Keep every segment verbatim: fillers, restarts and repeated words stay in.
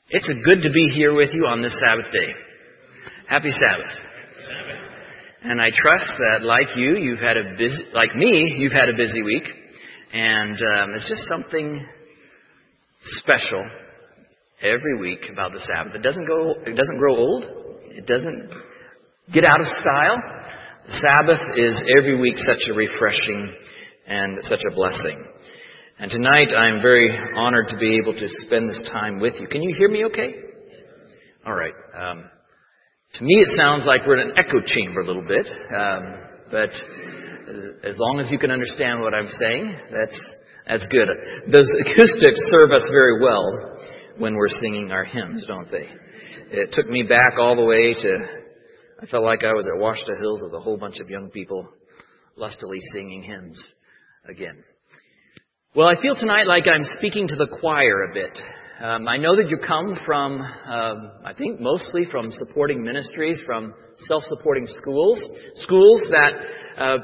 It's good to be here with you on this Sabbath day. Happy Sabbath. And I trust that, like you, you've had a busy, like me, you've had a busy week, and um, it's just something special every week about the Sabbath. It doesn't go, it doesn't grow old. It doesn't get out of style. The Sabbath is every week such a refreshing and such a blessing. And tonight I'm very honored to be able to spend this time with you. Can you hear me okay? All right. Um, to me it sounds like we're in an echo chamber a little bit. Um, but as long as you can understand what I'm saying, that's that's good. Those acoustics serve us very well when we're singing our hymns, don't they? It took me back all the way to, I felt like I was at Washita Hills with a whole bunch of young people lustily singing hymns again. Well, I feel tonight like I'm speaking to the choir a bit. Um, I know that you come from, um, I think mostly from supporting ministries, from self-supporting schools, schools that uh,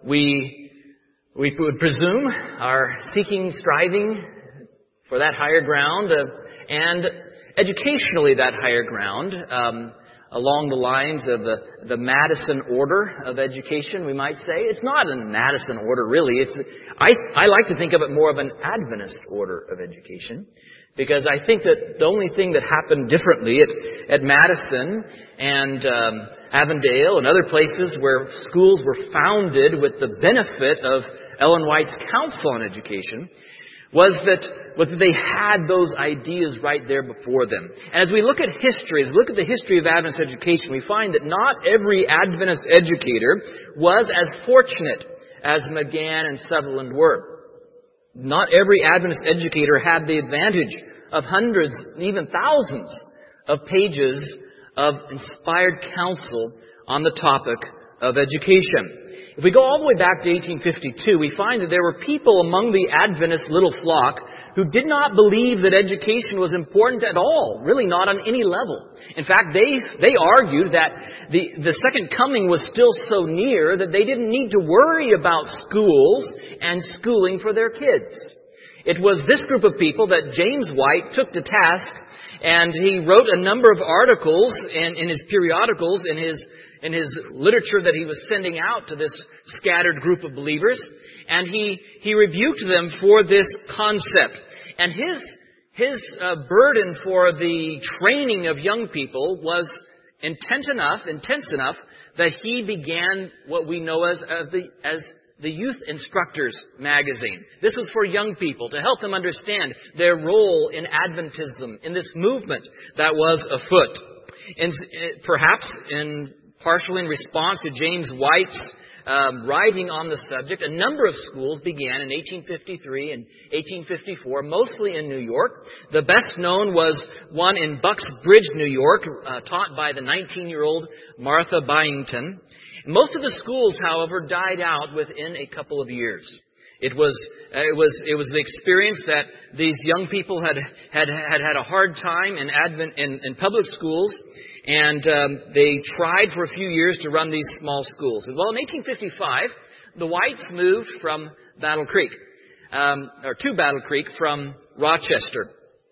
we we would presume are seeking, striving for that higher ground, uh, and educationally that higher ground, um, along the lines of the, the Madison order of education, we might say. It's not a Madison order, really. It's I, I like to think of it more of an Adventist order of education, because I think that the only thing that happened differently at, at Madison and um, Avondale and other places where schools were founded with the benefit of Ellen White's Council on Education was that was that they had those ideas right there before them. And as we look at history, as we look at the history of Adventist education, we find that not every Adventist educator was as fortunate as McGann and Sutherland were. Not every Adventist educator had the advantage of hundreds, even thousands of pages of inspired counsel on the topic of education. If we go all the way back to eighteen fifty-two, we find that there were people among the Adventist little flock who did not believe that education was important at all, really not on any level. In fact, they they argued that the, the second coming was still so near that they didn't need to worry about schools and schooling for their kids. It was this group of people that James White took to task, and he wrote a number of articles in, in his periodicals, in his in his literature that he was sending out to this scattered group of believers, and he he rebuked them for this concept. And his his uh, burden for the training of young people was intense enough, intense enough that he began what we know as uh, the as the Youth Instructors magazine. This was for young people to help them understand their role in Adventism, in this movement that was afoot. And perhaps in partially in response to James White's um, writing on the subject, a number of schools began in eighteen fifty-three and eighteen fifty-four, mostly in New York. The best known was one in Bucks Bridge, New York, uh, taught by the nineteen-year-old Martha Byington. Most of the schools, however, died out within a couple of years. It was uh, it was it was the experience that these young people had had had, had a hard time in Advent in, in public schools. And um, they tried for a few years to run these small schools. Well, in eighteen fifty-five, the Whites moved from Battle Creek, um, or to Battle Creek from Rochester.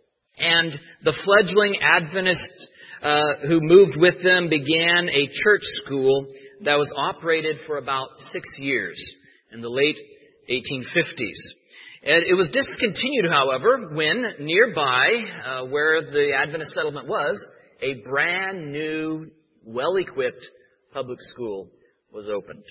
And the fledgling Adventists uh, who moved with them began a church school that was operated for about six years in the late eighteen fifties. And it was discontinued, however, when nearby, uh, where the Adventist settlement was, a brand new, well-equipped public school was opened.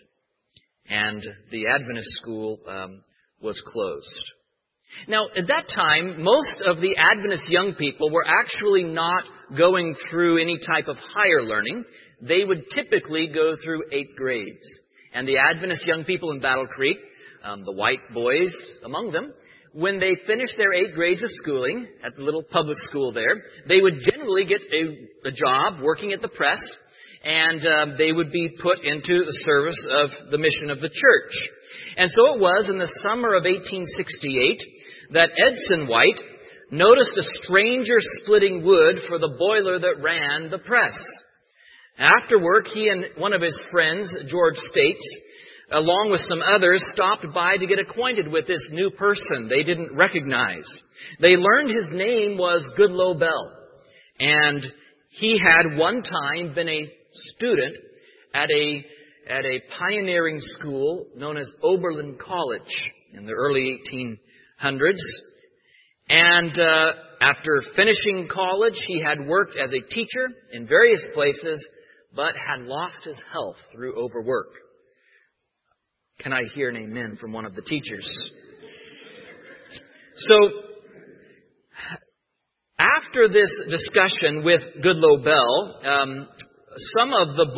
And the Adventist school um, was closed. Now, at that time, most of the Adventist young people were actually not going through any type of higher learning. They would typically go through eight grades. And the Adventist young people in Battle Creek, um, the white boys among them, when they finished their eight grades of schooling at the little public school there, they would generally get a, a job working at the press, and uh, they would be put into the service of the mission of the church. And so it was in the summer of eighteen sixty-eight that Edson White noticed a stranger splitting wood for the boiler that ran the press. After work, he and one of his friends, George States, along with some others, stopped by to get acquainted with this new person they didn't recognize. They learned his name was Goodloe Bell. And he had one time been a student at a at a pioneering school known as Oberlin College in the early eighteen hundreds. And uh, after finishing college, he had worked as a teacher in various places, but had lost his health through overwork. Can I hear an amen from one of the teachers? So, after this discussion with Goodloe Bell, um, some of the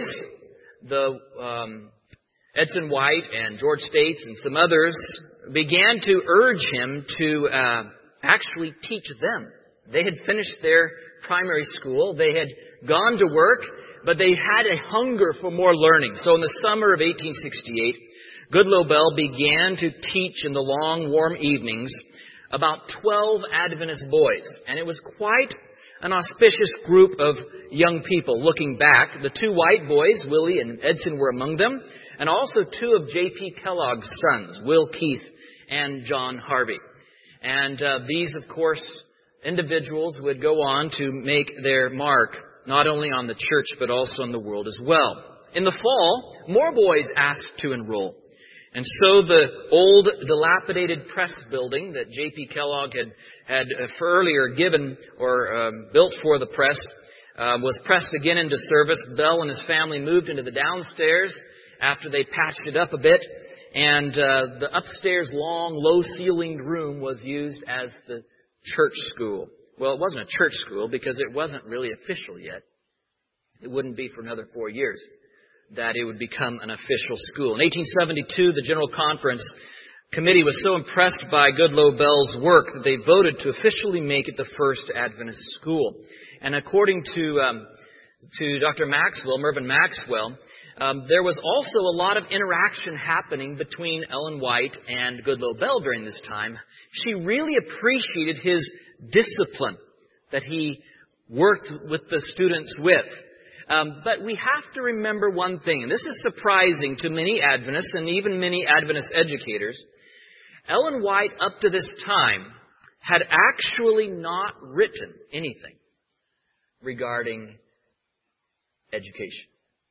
boys, the um, Edson White and George States and some others, began to urge him to uh, actually teach them. They had finished their primary school. They had gone to work, but they had a hunger for more learning. So in the summer of eighteen sixty-eight, Goodloe Bell began to teach in the long, warm evenings about twelve Adventist boys. And it was quite an auspicious group of young people. Looking back, the two white boys, Willie and Edson, were among them, and also two of J P Kellogg's sons, Will Keith and John Harvey. And uh, these, of course, individuals would go on to make their mark not only on the church but also on the world as well. In the fall, more boys asked to enroll. And so the old, dilapidated press building that J P Kellogg had had earlier given or um, built for the press uh, was pressed again into service. Bell and his family moved into the downstairs after they patched it up a bit. And uh, the upstairs long, low-ceilinged room was used as the church school. Well, it wasn't a church school because it wasn't really official yet. It wouldn't be for another four years that it would become an official school. In eighteen seventy-two, the General Conference Committee was so impressed by Goodloe Bell's work that they voted to officially make it the first Adventist school. And according to um, to Doctor Maxwell, Mervyn Maxwell, um, there was also a lot of interaction happening between Ellen White and Goodloe Bell during this time. She really appreciated his discipline that he worked with the students with. Um, but we have to remember one thing, and this is surprising to many Adventists and even many Adventist educators. Ellen White, up to this time, had actually not written anything regarding education.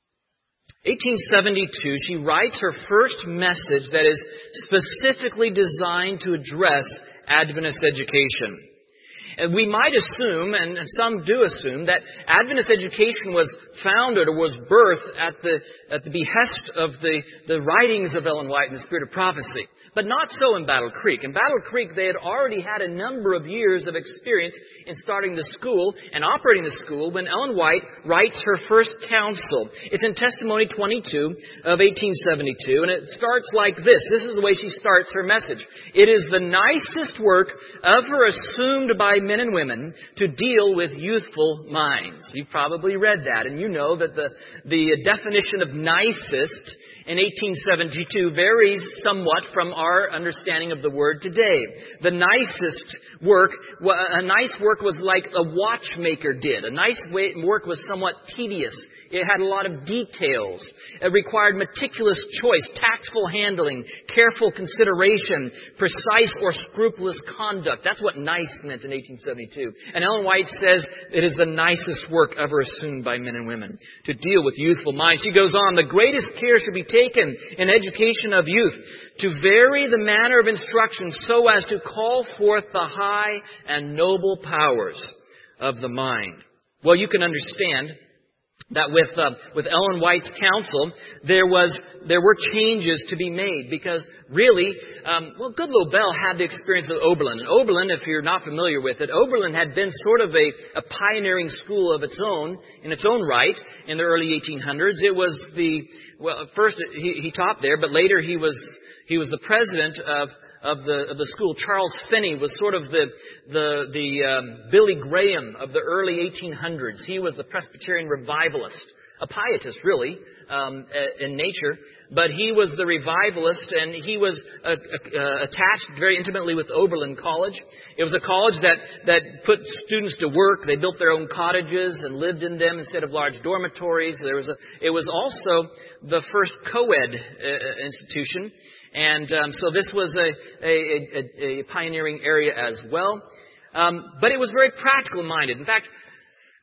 eighteen seventy-two, she writes her first message that is specifically designed to address Adventist education. And we might assume, and some do assume, that Adventist education was founded or was birthed at the at the behest of the, the writings of Ellen White and the Spirit of Prophecy. But not so in Battle Creek. In Battle Creek, they had already had a number of years of experience in starting the school and operating the school when Ellen White writes her first counsel. It's in Testimony twenty-two of eighteen seventy-two, and it starts like this. This is the way she starts her message. It is the nicest work ever assumed by men and women to deal with youthful minds. You've probably read that, and you know that the, the definition of nicest in eighteen seventy-two varies somewhat from our understanding of the word today. The nicest work, a nice work was like a watchmaker did. A nice work was somewhat tedious. It had a lot of details. It required meticulous choice, tactful handling, careful consideration, precise or scrupulous conduct. That's what nice meant in eighteen seventy-two. And Ellen White says it is the nicest work ever assumed by men and women to deal with youthful minds. She goes on, the greatest care should be taken in education of youth to vary the manner of instruction so as to call forth the high and noble powers of the mind. Well, you can understand that with uh, with Ellen White's counsel, there was there were changes to be made because really, um, well, Goodloe Bell had the experience of Oberlin, and Oberlin, if you're not familiar with it, Oberlin had been sort of a, a pioneering school of its own in its own right in the early eighteen hundreds. It was the well, at first he, he taught there, but later he was he was the president of. Of the of the school. Charles Finney was sort of the the the um, Billy Graham of the early eighteen hundreds. He was the Presbyterian revivalist, a pietist really um, in nature, but he was the revivalist, and he was uh, uh, attached very intimately with Oberlin College. It was a college that that put students to work. They built their own cottages and lived in them instead of large dormitories. There was a. It was also the first co-ed uh, institution. And um, so this was a, a, a, a pioneering area as well. Um, but it was very practical-minded. In fact,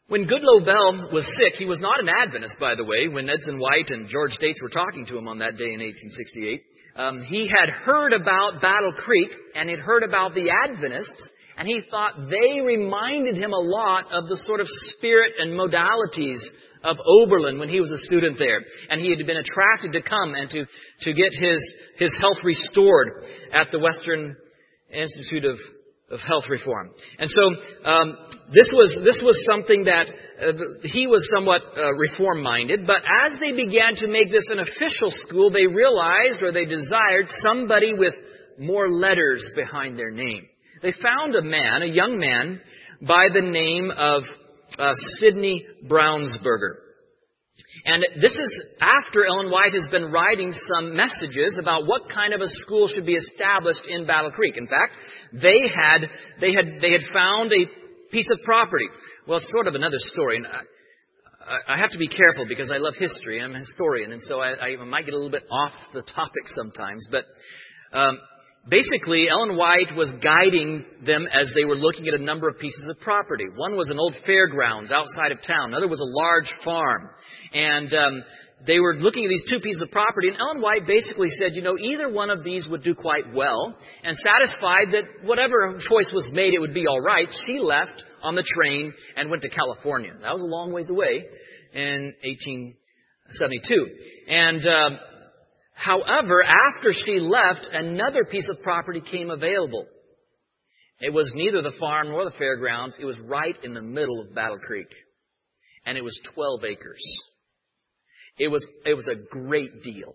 When Goodloe Bell was sick, he was not an Adventist, by the way, when Edson White and George States were talking to him on that day in eighteen sixty-eight. Um, he had heard about Battle Creek, and he'd heard about the Adventists, and he thought they reminded him a lot of the sort of spirit and modalities of Oberlin when he was a student there. And he had been attracted to come and to, to get his, his health restored at the Western Institute of of Health Reform. And so um, this was this was something that uh, he was somewhat uh, reform-minded, but as they began to make this an official school, they realized or they desired somebody with more letters behind their name. They found a man, a young man, by the name of uh, Sidney Brownsberger. And this is after Ellen White has been writing some messages about what kind of a school should be established in Battle Creek. In fact, they had they had they had found a piece of property. Well, it's sort of another story. And I, I have to be careful because I love history. I'm a historian, and so I, I might get a little bit off the topic sometimes. But um, basically, Ellen White was guiding them as they were looking at a number of pieces of property. One was an old fairgrounds outside of town. Another was a large farm. And um, they were looking at these two pieces of property, and Ellen White basically said, you know, either one of these would do quite well, and satisfied that whatever choice was made, it would be all right. She left on the train and went to California. That was a long ways away in eighteen seventy-two. And uh, however, after she left, another piece of property came available. It was neither the farm nor the fairgrounds. It was right in the middle of Battle Creek. And it was twelve acres. It was, it was a great deal.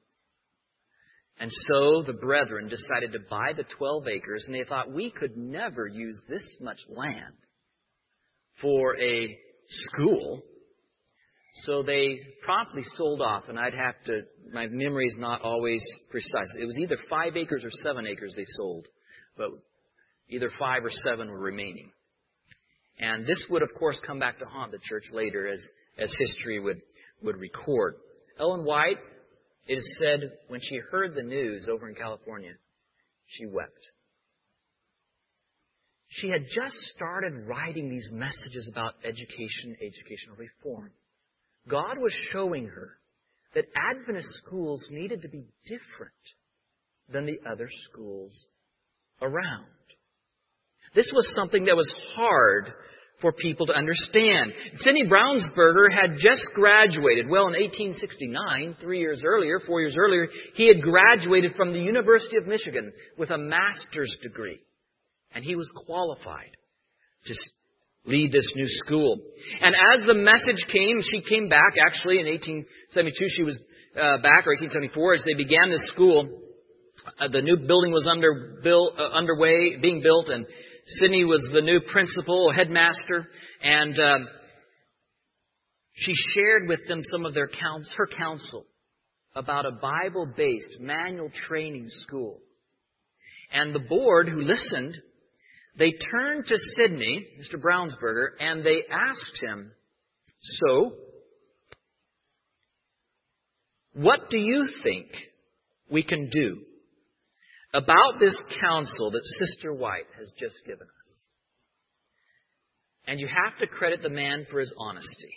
And so the brethren decided to buy the twelve acres, and they thought, we could never use this much land for a school. So they promptly sold off, and I'd have to, my memory is not always precise. It was either five acres or seven acres they sold, but either five or seven were remaining. And this would, of course, come back to haunt the church later as, as history would, would record. Ellen White, it is said, when she heard the news over in California, she wept. She had just started writing these messages about education, educational reform. God was showing her that Adventist schools needed to be different than the other schools around. This was something that was hard for people to understand. Sidney Brownsberger had just graduated. Well, in eighteen sixty-nine, three years earlier, four years earlier, he had graduated from the University of Michigan with a master's degree. And he was qualified to lead this new school. And as the message came, she came back. Actually, in eighteen seventy-two, she was uh, back, or eighteen seventy-four, as they began this school. Uh, the new building was under build, uh, underway, being built, and Sidney was the new principal, headmaster, and um, she shared with them some of their counsel, her counsel about a Bible-based manual training school. And the board, who listened, they turned to Sidney, Mister Brownsberger, and they asked him, so, what do you think we can do about this counsel that Sister White has just given us? And you have to credit the man for his honesty.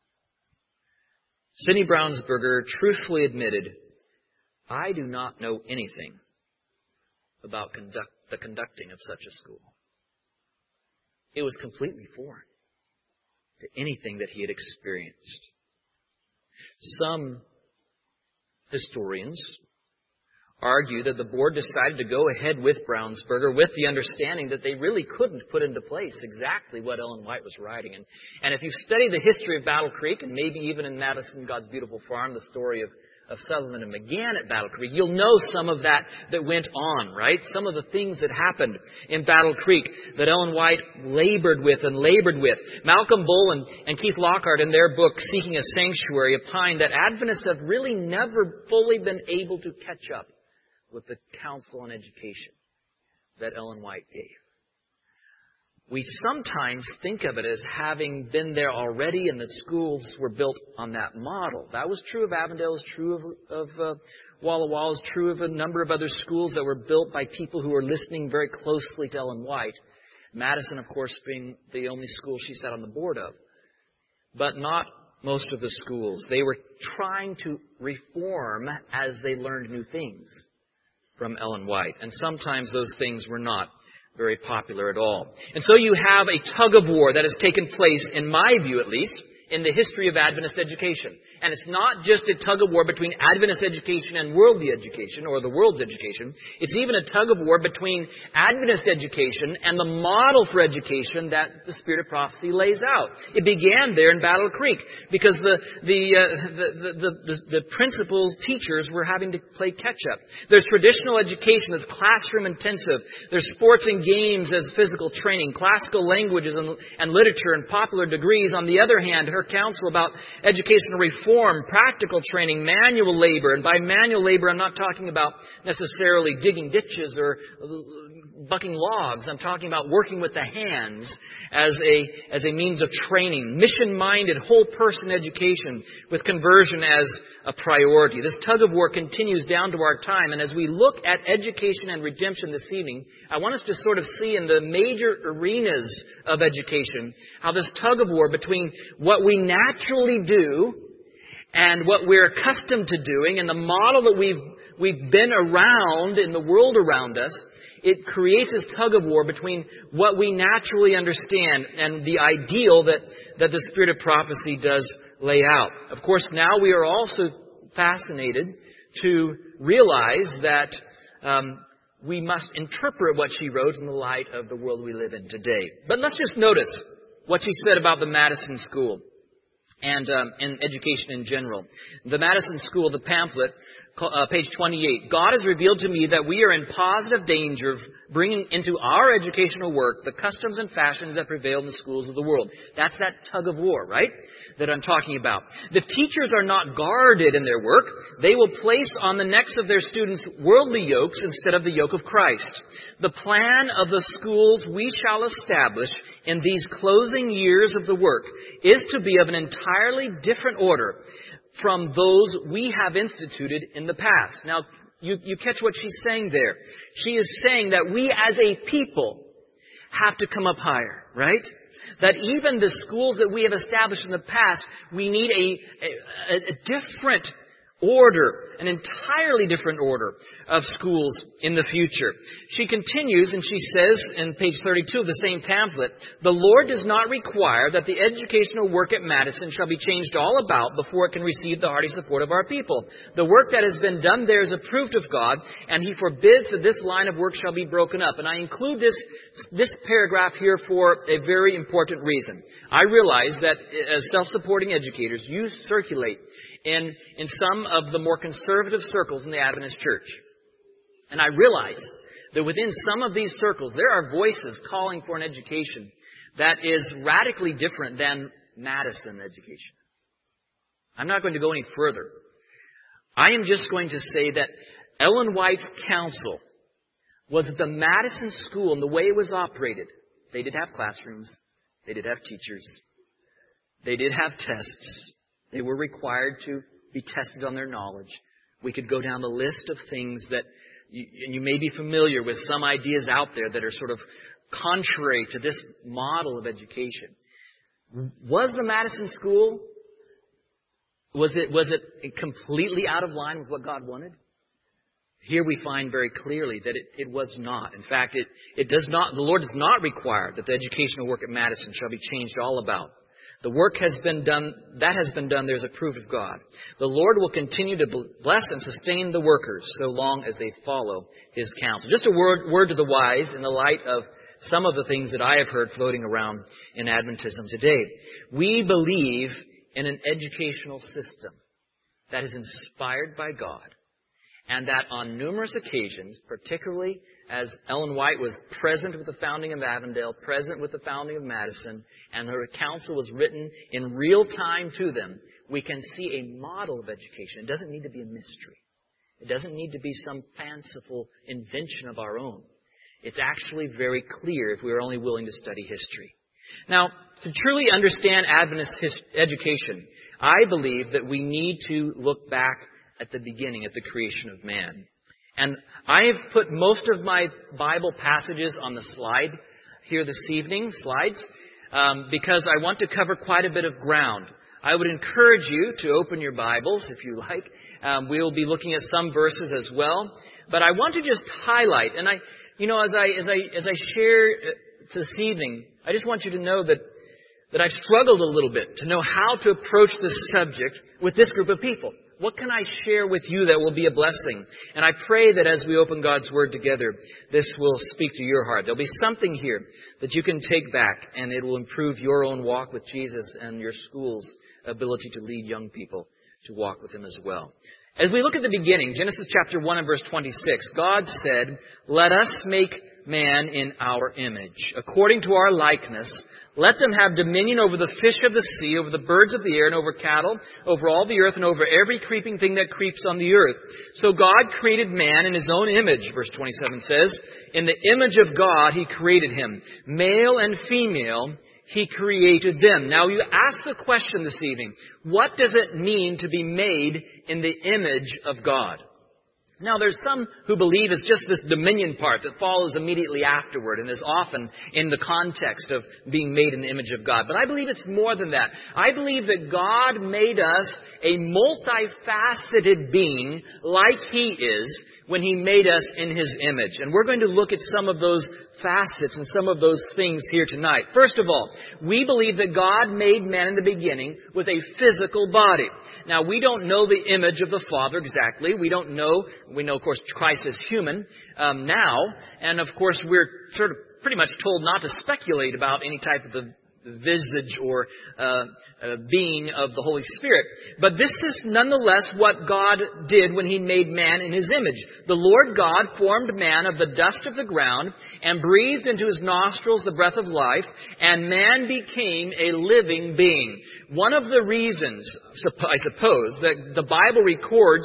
Sidney Brownsberger truthfully admitted, I do not know anything about conduct, the conducting of such a school. It was completely foreign to anything that he had experienced. Some historians argue that the board decided to go ahead with Brownsberger with the understanding that they really couldn't put into place exactly what Ellen White was writing. And, and if you study the history of Battle Creek, and maybe even in Madison, God's Beautiful Farm, the story of, of Sutherland and McGann at Battle Creek, you'll know some of that that went on, right? Some of the things that happened in Battle Creek that Ellen White labored with and labored with. Malcolm Bull and, and Keith Lockhart in their book, Seeking a Sanctuary, opined that Adventists have really never fully been able to catch up with the counsel on education that Ellen White gave. We sometimes think of it as having been there already, and the schools were built on that model. That was true of Avondale, is true of, of uh, Walla Walla, is true of a number of other schools that were built by people who were listening very closely to Ellen White. Madison, of course, being the only school she sat on the board of. but not most of the schools. They were trying to reform as they learned new things from Ellen White. And sometimes those things were not very popular at all. And so you have a tug of war that has taken place, in my view at least, in the history of Adventist education. And it's not just a tug of war between Adventist education and worldly education, or the world's education. It's even a tug of war between Adventist education and the model for education that the Spirit of Prophecy lays out. It began there in Battle Creek because the the uh, the, the, the, the, the principal teachers were having to play catch-up. There's traditional education that's classroom intensive. There's sports and games as physical training, classical languages and, and literature and popular degrees. On the other hand, her counsel about educational reform, practical training, manual labor. And by manual labor, I'm not talking about necessarily digging ditches or bucking logs. I'm talking about working with the hands as a, as a means of training. Mission-minded, whole-person education with conversion as a priority. This tug of war continues down to our time. And as we look at education and redemption this evening, I want us to sort of see in the major arenas of education how this tug of war between what we naturally do and what we're accustomed to doing and the model that we've we've been around in the world around us, it creates this tug of war between what we naturally understand and the ideal that, that the Spirit of Prophecy does lay out. Of course, now we are also fascinated to realize that um, we must interpret what she wrote in the light of the world we live in today. But let's just notice what she said about the Madison School and um, and education in general. The Madison School, the pamphlet, uh, page twenty-eight. God has revealed to me that we are in positive danger of bringing into our educational work the customs and fashions that prevail in the schools of the world. That's that tug of war, right, that I'm talking about. The teachers are not guarded in their work. They will place on the necks of their students worldly yokes instead of the yoke of Christ. The plan of the schools we shall establish in these closing years of the work is to be of an entirely different order from those we have instituted in the past. Now, you, you catch what she's saying there. She is saying that we as a people have to come up higher, right? That even the schools that we have established in the past, we need a, a, a different order, an entirely different order of schools in the future. She continues and she says in page thirty-two of the same pamphlet, the Lord does not require that the educational work at Madison shall be changed all about before it can receive the hearty support of our people. The work that has been done there is approved of God, and He forbids that this line of work shall be broken up. And I include this, this paragraph here for a very important reason. I realize that as self-supporting educators, you circulate in, in some of the more conservative circles in the Adventist Church. And I realize that within some of these circles, there are voices calling for an education that is radically different than Madison education. I'm not going to go any further. I am just going to say that Ellen White's counsel was that the Madison School and the way it was operated, they did have classrooms, they did have teachers, they did have tests. They were required to be tested on their knowledge. We could go down the list of things that, you, and you may be familiar with some ideas out there that are sort of contrary to this model of education. Was the Madison School, was it, was it completely out of line with what God wanted? Here we find very clearly that it, it was not. In fact, it, it does not, the Lord does not require that the educational work at Madison shall be changed all about. The work has been done, that has been done, there's approved of God. The Lord will continue to bless and sustain the workers so long as they follow His counsel. Just a word, word to the wise in the light of some of the things that I have heard floating around in Adventism today. We believe in an educational system that is inspired by God, and that on numerous occasions, particularly as Ellen White was present with the founding of Avondale, present with the founding of Madison, and her counsel was written in real time to them, we can see a model of education. It doesn't need to be a mystery. It doesn't need to be some fanciful invention of our own. It's actually very clear if we are only willing to study history. Now, to truly understand Adventist his- education, I believe that we need to look back at the beginning, at the creation of man. And I have put most of my Bible passages on the slide here this evening, slides. um, because I want to cover quite a bit of ground. I would encourage you to open your Bibles, if you like. Um, we will be looking at some verses as well. But I want to just highlight, and I, you know, as I as I as I share this evening, I just want you to know that that I've struggled a little bit to know how to approach this subject with this group of people. What can I share with you that will be a blessing? And I pray that as we open God's Word together, this will speak to your heart. There'll be something here that you can take back, and it will improve your own walk with Jesus and your school's ability to lead young people to walk with Him as well. As we look at the beginning, Genesis chapter one and verse twenty-six, God said, "Let us make man in our image, according to our likeness. Let them have dominion over the fish of the sea, over the birds of the air, and over cattle, over all the earth, and over every creeping thing that creeps on the earth." So God created man in His own image, verse twenty-seven says. In the image of God He created him. Male and female He created them. Now you ask the question this evening, what does it mean to be made in the image of God? Now, there's some who believe it's just this dominion part that follows immediately afterward and is often in the context of being made in the image of God. But I believe it's more than that. I believe that God made us a multifaceted being like He is when He made us in His image. And we're going to look at some of those facets and some of those things here tonight. First of all, we believe that God made man in the beginning with a physical body. Now, we don't know the image of the Father exactly. We don't know. We know, of course, Christ is human um, now. And, of course, we're sort of pretty much told not to speculate about any type of the visage or uh, uh, being of the Holy Spirit. But this is nonetheless what God did when He made man in His image. The Lord God formed man of the dust of the ground and breathed into his nostrils the breath of life, and man became a living being. One of the reasons, I suppose, that the Bible records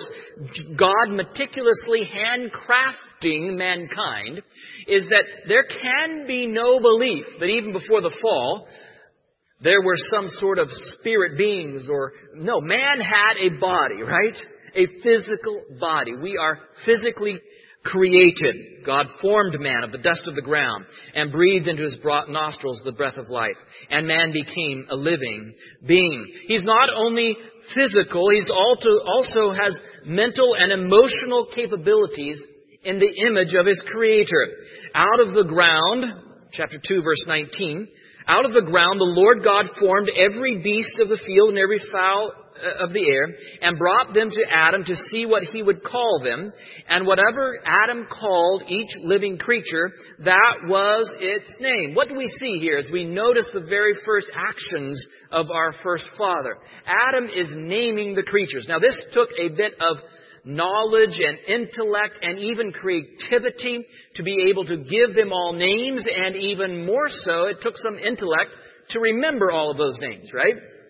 God meticulously handcrafting mankind is that there can be no belief that even before the fall, there were some sort of spirit beings or... No, man had a body, right? A physical body. We are physically created. God formed man of the dust of the ground and breathed into his nostrils the breath of life. And man became a living being. He's not only physical, he's also, also has mental and emotional capabilities in the image of his Creator. Out of the ground, chapter two, verse nineteen, out of the ground the Lord God formed every beast of the field and every fowl of the air, and brought them to Adam to see what he would call them. And whatever Adam called each living creature, that was its name. What do we see here as we notice the very first actions of our first father? Adam is naming the creatures. Now, this took a bit of knowledge and intellect and even creativity to be able to give them all names, and even more so, it took some intellect to remember all of those names, right?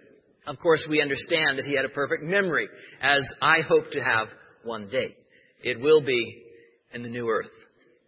Of course, we understand that he had a perfect memory, as I hope to have one day. It will be in the new earth.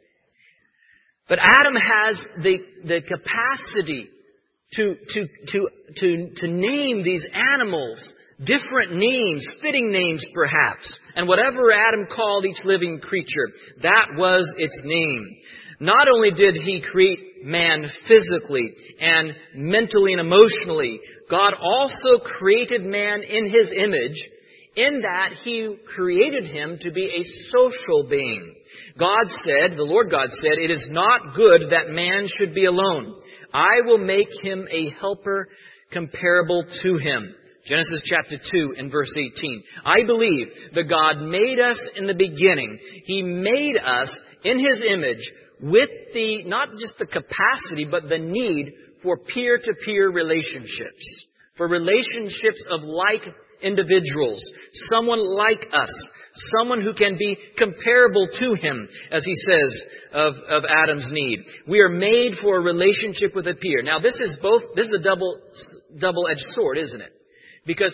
But Adam has the, the capacity to, to, to, to, to name these animals different names, fitting names perhaps. And whatever Adam called each living creature, that was its name. Not only did he create man physically and mentally and emotionally, God also created man in His image, in that He created him to be a social being. God said, the Lord God said, "It is not good that man should be alone. I will make him a helper comparable to him." Genesis chapter two and verse eighteen. I believe that God made us in the beginning. He made us in His image with the, not just the capacity, but the need for peer-to-peer relationships. For relationships of like individuals. Someone like us. Someone who can be comparable to him, as he says of, of Adam's need. We are made for a relationship with a peer. Now this is both, this is a double, double-edged sword, isn't it? Because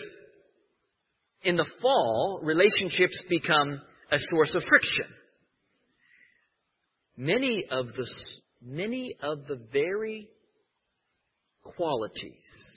in the fall, relationships become a source of friction. Many of the, many of the very qualities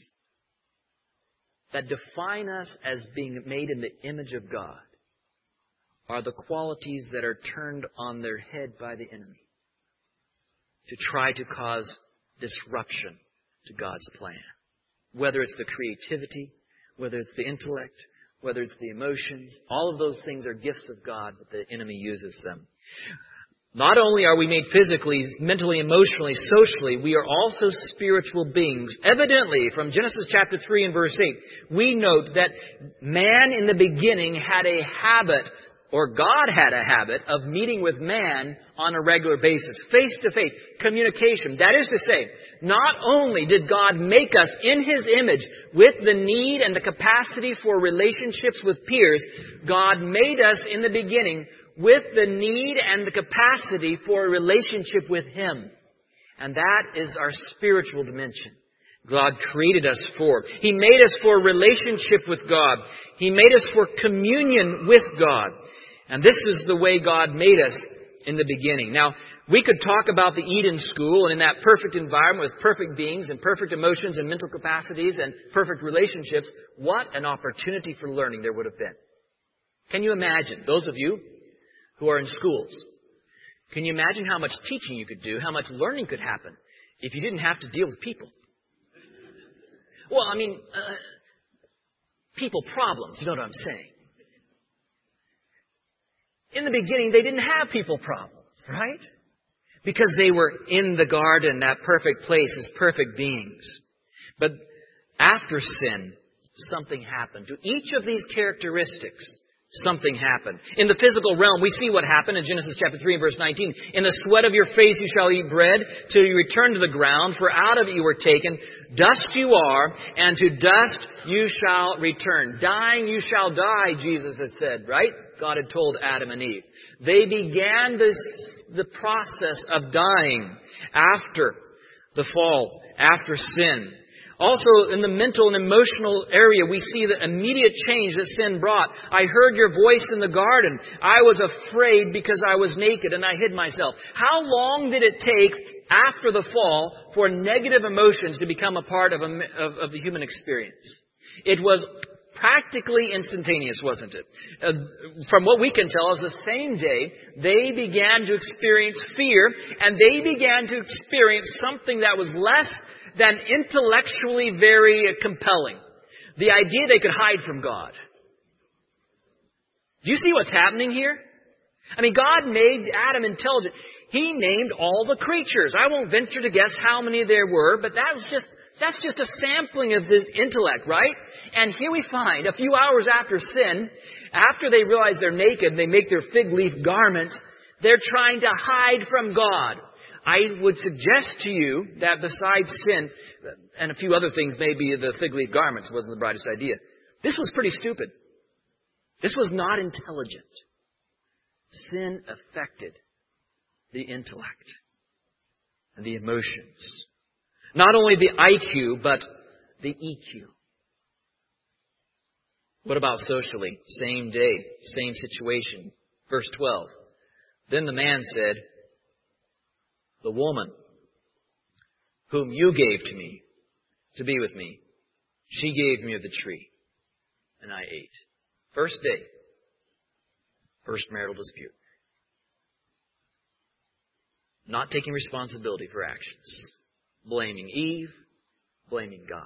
that define us as being made in the image of God are the qualities that are turned on their head by the enemy to try to cause disruption to God's plan. Whether it's the creativity, whether it's the intellect, whether it's the emotions, all of those things are gifts of God, but the enemy uses them. Not only are we made physically, mentally, emotionally, socially, we are also spiritual beings. Evidently, from Genesis chapter three and verse eight, we note that man in the beginning had a habit, or God had a habit, of meeting with man on a regular basis, face-to-face, communication. That is to say, not only did God make us in His image with the need and the capacity for relationships with peers, God made us in the beginning with the need and the capacity for a relationship with Him. And that is our spiritual dimension. God created us for. He made us for a relationship with God. He made us for communion with God. And this is the way God made us in the beginning. Now, we could talk about the Eden school, and in that perfect environment with perfect beings and perfect emotions and mental capacities and perfect relationships, what an opportunity for learning there would have been. Can you imagine, those of you who are in schools, can you imagine how much teaching you could do, how much learning could happen if you didn't have to deal with people? Well, I mean, uh, people problems, you know what I'm saying. In the beginning, they didn't have people problems, right? Because they were in the garden, that perfect place, as perfect beings. But after sin, something happened. To each of these characteristics, something happened. In the physical realm, we see what happened in Genesis chapter three and verse nineteen. In the sweat of your face you shall eat bread till you return to the ground, for out of it you were taken. Dust you are, and to dust you shall return. Dying you shall die, Jesus had said, right? God had told Adam and Eve. They began this, the process of dying after the fall, after sin. Also, in the mental and emotional area, we see the immediate change that sin brought. I heard your voice in the garden. I was afraid because I was naked and I hid myself. How long did it take after the fall for negative emotions to become a part of, a, of, of the human experience? It was practically instantaneous, wasn't it? Uh, from what we can tell, is the same day they began to experience fear, and they began to experience something that was less than intellectually very compelling. The idea they could hide from God. Do you see what's happening here? I mean, God made Adam intelligent. He named all the creatures. I won't venture to guess how many there were, but that was just That's just a sampling of his intellect, right? And here we find, a few hours after sin, after they realize they're naked, they make their fig leaf garments, they're trying to hide from God. I would suggest to you that besides sin, and a few other things, maybe the fig leaf garments wasn't the brightest idea. This was pretty stupid. This was not intelligent. Sin affected the intellect and the emotions. Not only the I Q, but the E Q. What about socially? Same day, same situation. Verse twelve. Then the man said, the woman whom you gave to me to be with me, she gave me of the tree, and I ate. First day. First marital dispute. Not taking responsibility for actions. Blaming Eve, blaming God.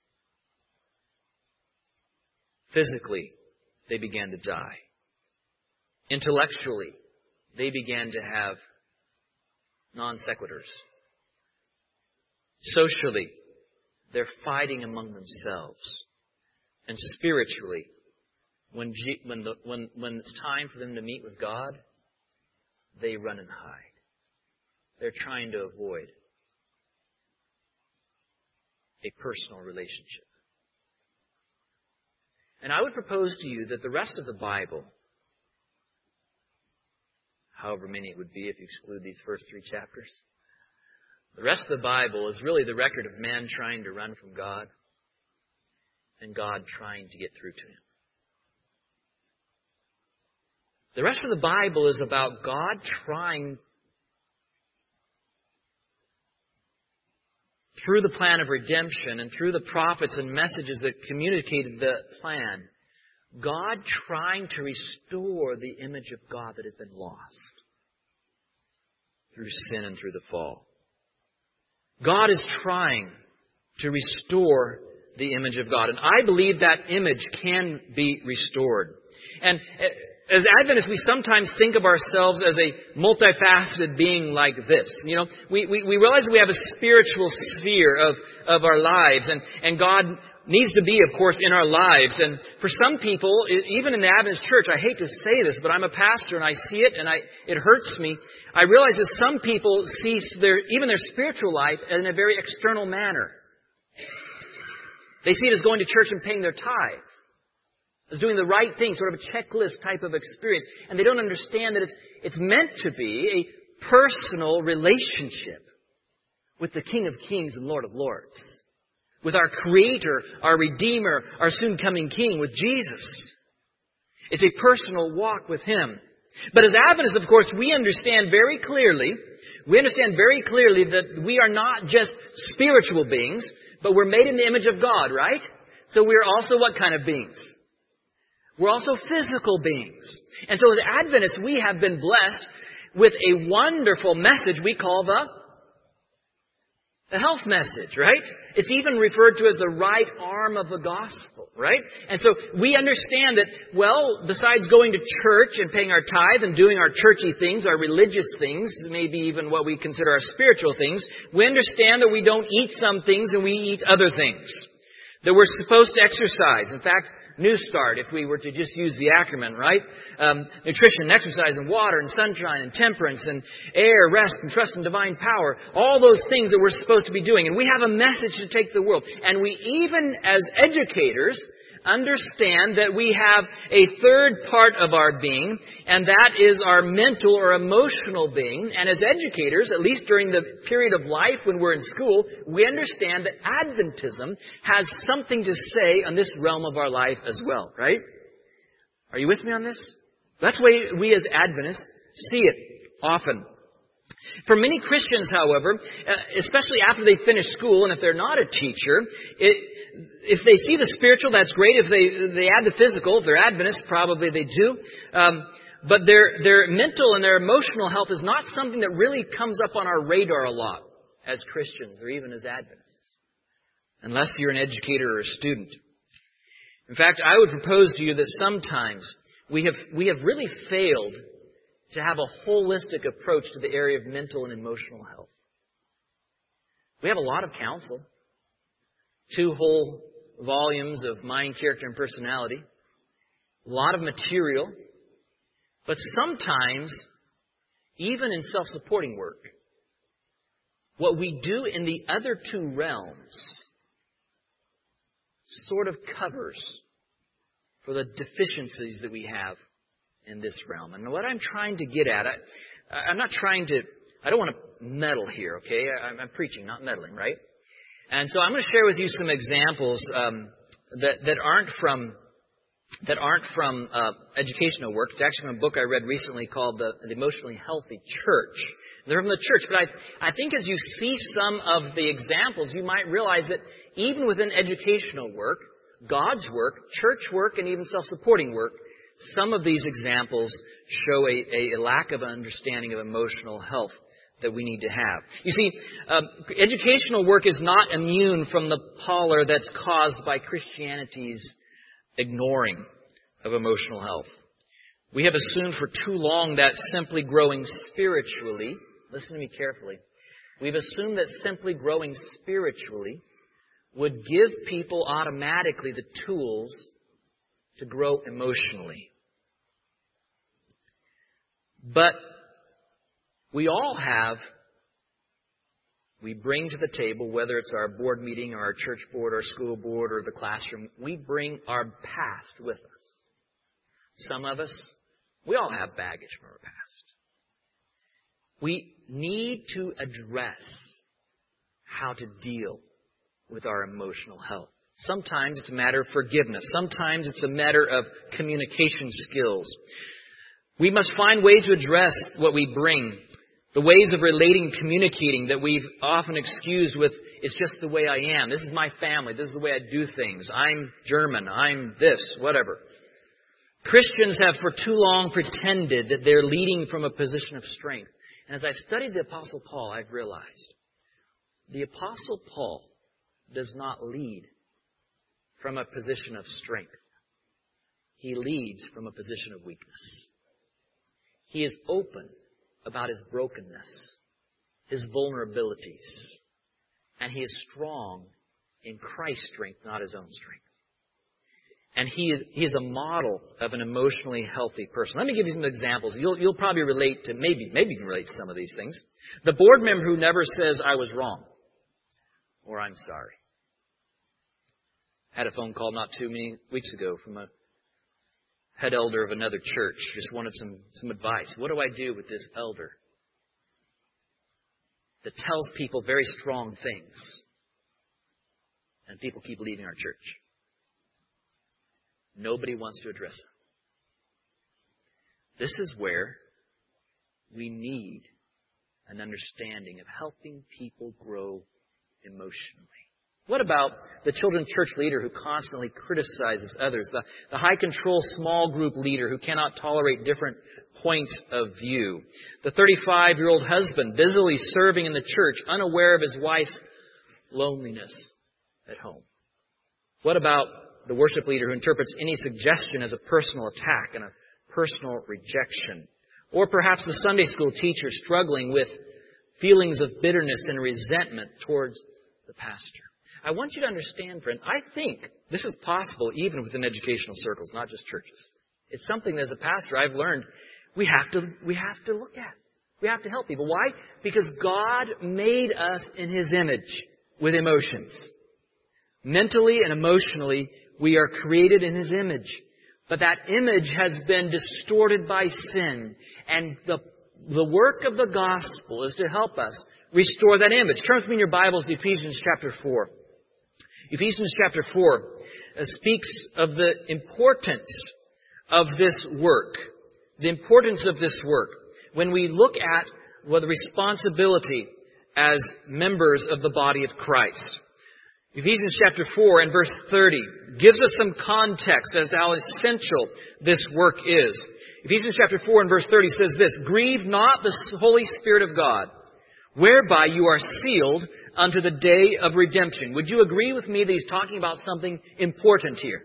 Physically, they began to die. Intellectually, they began to have non sequiturs. Socially, they're fighting among themselves. And spiritually, when G- when the when when it's time for them to meet with God, they run and hide. They're trying to avoid a personal relationship. And I would propose to you that the rest of the Bible, however many it would be if you exclude these first three chapters, the rest of the Bible is really the record of man trying to run from God and God trying to get through to him. The rest of the Bible is about God trying, through the plan of redemption and through the prophets and messages that communicated the plan, God trying to restore the image of God that has been lost through sin and through the fall. God is trying to restore the image of God. And I believe that image can be restored. And as Adventists, we sometimes think of ourselves as a multifaceted being like this. You know, we, we, we realize we have a spiritual sphere of, of our lives, and, and God needs to be, of course, in our lives. And for some people, even in the Adventist church, I hate to say this, but I'm a pastor and I see it and I, it hurts me. I realize that some people see their, even their spiritual life in a very external manner. They see it as going to church and paying their tithe, as doing the right thing, sort of a checklist type of experience. And they don't understand that it's, it's meant to be a personal relationship with the King of Kings and Lord of Lords, with our Creator, our Redeemer, our soon-coming King, with Jesus. It's a personal walk with Him. But as Adventists, of course, we understand very clearly, we understand very clearly that we are not just spiritual beings, but we're made in the image of God, right? So we're also what kind of beings? We're also physical beings. And so as Adventists, we have been blessed with a wonderful message we call the The health message, right? It's even referred to as the right arm of the gospel, right? And so we understand that, well, besides going to church and paying our tithe and doing our churchy things, our religious things, maybe even what we consider our spiritual things, we understand that we don't eat some things and we eat other things. That we're supposed to exercise. In fact, New Start, if we were to just use the acronym, right? Um, nutrition, exercise, and water, and sunshine, and temperance, and air, rest, and trust in divine power. All those things that we're supposed to be doing. And we have a message to take to the world. And we even, as educators, understand that we have a third part of our being, and that is our mental or emotional being. And as educators, at least during the period of life when we're in school, we understand that Adventism has something to say on this realm of our life as well, right? Are you with me on this? That's the way we as Adventists see it often. For many Christians, however, especially after they finish school, and if they're not a teacher, it, if they see the spiritual, that's great. If they they add the physical, if they're Adventists, probably they do. Um, but their their mental and their emotional health is not something that really comes up on our radar a lot as Christians or even as Adventists, unless you're an educator or a student. In fact, I would propose to you that sometimes we have we have really failed to have a holistic approach to the area of mental and emotional health. We have a lot of counsel. Two whole volumes of mind, character, and personality. A lot of material. But sometimes, even in self-supporting work, what we do in the other two realms sort of covers for the deficiencies that we have in this realm. And what I'm trying to get at, I, I'm not trying to, I don't want to meddle here, okay? I, I'm preaching, not meddling, right? And so I'm going to share with you some examples um, that, that aren't from that aren't from uh, educational work. It's actually from a book I read recently called The, the Emotionally Healthy Church. They're from the church, but I, I think as you see some of the examples, you might realize that even within educational work, God's work, church work, and even self-supporting work, some of these examples show a, a lack of understanding of emotional health that we need to have. You see, um, educational work is not immune from the pallor that's caused by Christianity's ignoring of emotional health. We have assumed for too long that simply growing spiritually, listen to me carefully, we've assumed that simply growing spiritually would give people automatically the tools to grow emotionally. But we all have, we bring to the table, whether it's our board meeting or our church board or school board or the classroom, we bring our past with us. Some of us, we all have baggage from our past. We need to address how to deal with our emotional health. Sometimes it's a matter of forgiveness. Sometimes it's a matter of communication skills. We must find ways to address what we bring. The ways of relating, communicating that we've often excused with, it's just the way I am. This is my family. This is the way I do things. I'm German. I'm this, whatever. Christians have for too long pretended that they're leading from a position of strength. And as I've studied the Apostle Paul, I've realized the Apostle Paul does not lead from a position of strength. He leads from a position of weakness. He is open about his brokenness, his vulnerabilities, and he is strong in Christ's strength, not his own strength. And he is, he is a model of an emotionally healthy person. Let me give you some examples. You'll, you'll probably relate to, maybe, maybe you can relate to some of these things. The board member who never says, I was wrong, or I'm sorry. I had a phone call not too many weeks ago from a head elder of another church. Just wanted some, some advice. What do I do with this elder that tells people very strong things, and people keep leaving our church? Nobody wants to address them. This is where we need an understanding of helping people grow emotionally. What about the children's church leader who constantly criticizes others? The, the high-control small group leader who cannot tolerate different points of view? The thirty-five-year-old husband busily serving in the church, unaware of his wife's loneliness at home? What about the worship leader who interprets any suggestion as a personal attack and a personal rejection? Or perhaps the Sunday school teacher struggling with feelings of bitterness and resentment towards the pastor. I want you to understand, friends, I think this is possible even within educational circles, not just churches. It's something that as a pastor I've learned we have to we have to look at. We have to help people. Why? Because God made us in His image with emotions. Mentally and emotionally, we are created in His image. But that image has been distorted by sin. And the, the work of the gospel is to help us restore that image. Turn with me in your Bibles to Ephesians chapter four. Ephesians chapter four uh, speaks of the importance of this work. The importance of this work. When we look at well, the responsibility as members of the body of Christ. Ephesians chapter four and verse thirty gives us some context as to how essential this work is. Ephesians chapter four and verse thirty says this, "Grieve not the Holy Spirit of God, whereby you are sealed unto the day of redemption." Would you agree with me that he's talking about something important here?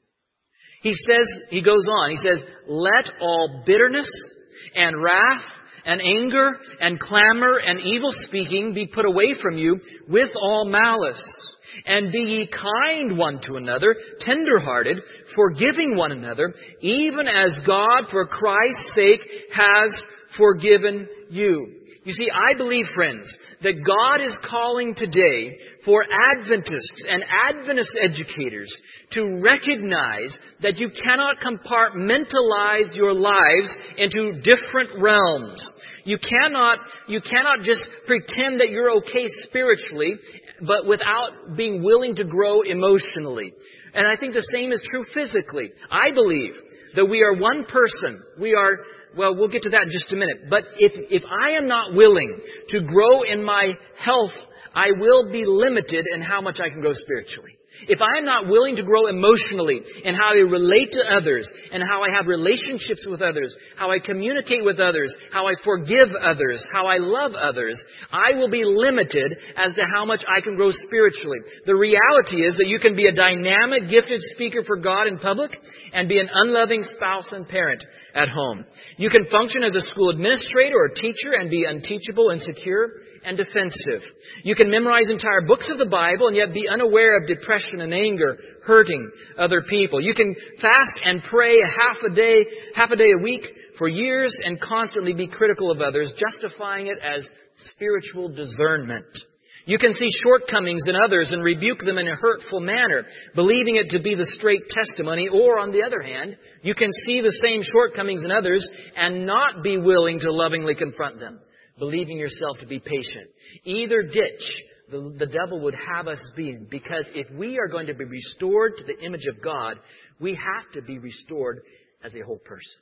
He says, he goes on, he says, "Let all bitterness and wrath and anger and clamor and evil speaking be put away from you with all malice. And be ye kind one to another, tender-hearted, forgiving one another, even as God for Christ's sake has forgiven you." You see, I believe, friends, that God is calling today for Adventists and Adventist educators to recognize that you cannot compartmentalize your lives into different realms. You cannot, you cannot just pretend that you're okay spiritually, but without being willing to grow emotionally. And I think the same is true physically. I believe that we are one person. We are, well, we'll get to that in just a minute. But if, if I am not willing to grow in my health, I will be limited in how much I can grow spiritually. If I am not willing to grow emotionally in how I relate to others and how I have relationships with others, how I communicate with others, how I forgive others, how I love others, I will be limited as to how much I can grow spiritually. The reality is that you can be a dynamic, gifted speaker for God in public and be an unloving spouse and parent at home. You can function as a school administrator or teacher and be unteachable, insecure, and defensive. You can memorize entire books of the Bible and yet be unaware of depression and anger, hurting other people. You can fast and pray half a day, half a day a week for years and constantly be critical of others, justifying it as spiritual discernment. You can see shortcomings in others and rebuke them in a hurtful manner, believing it to be the straight testimony. Or, on the other hand, you can see the same shortcomings in others and not be willing to lovingly confront them, believing yourself to be patient. Either ditch the, the devil would have us be in, because if we are going to be restored to the image of God, we have to be restored as a whole person.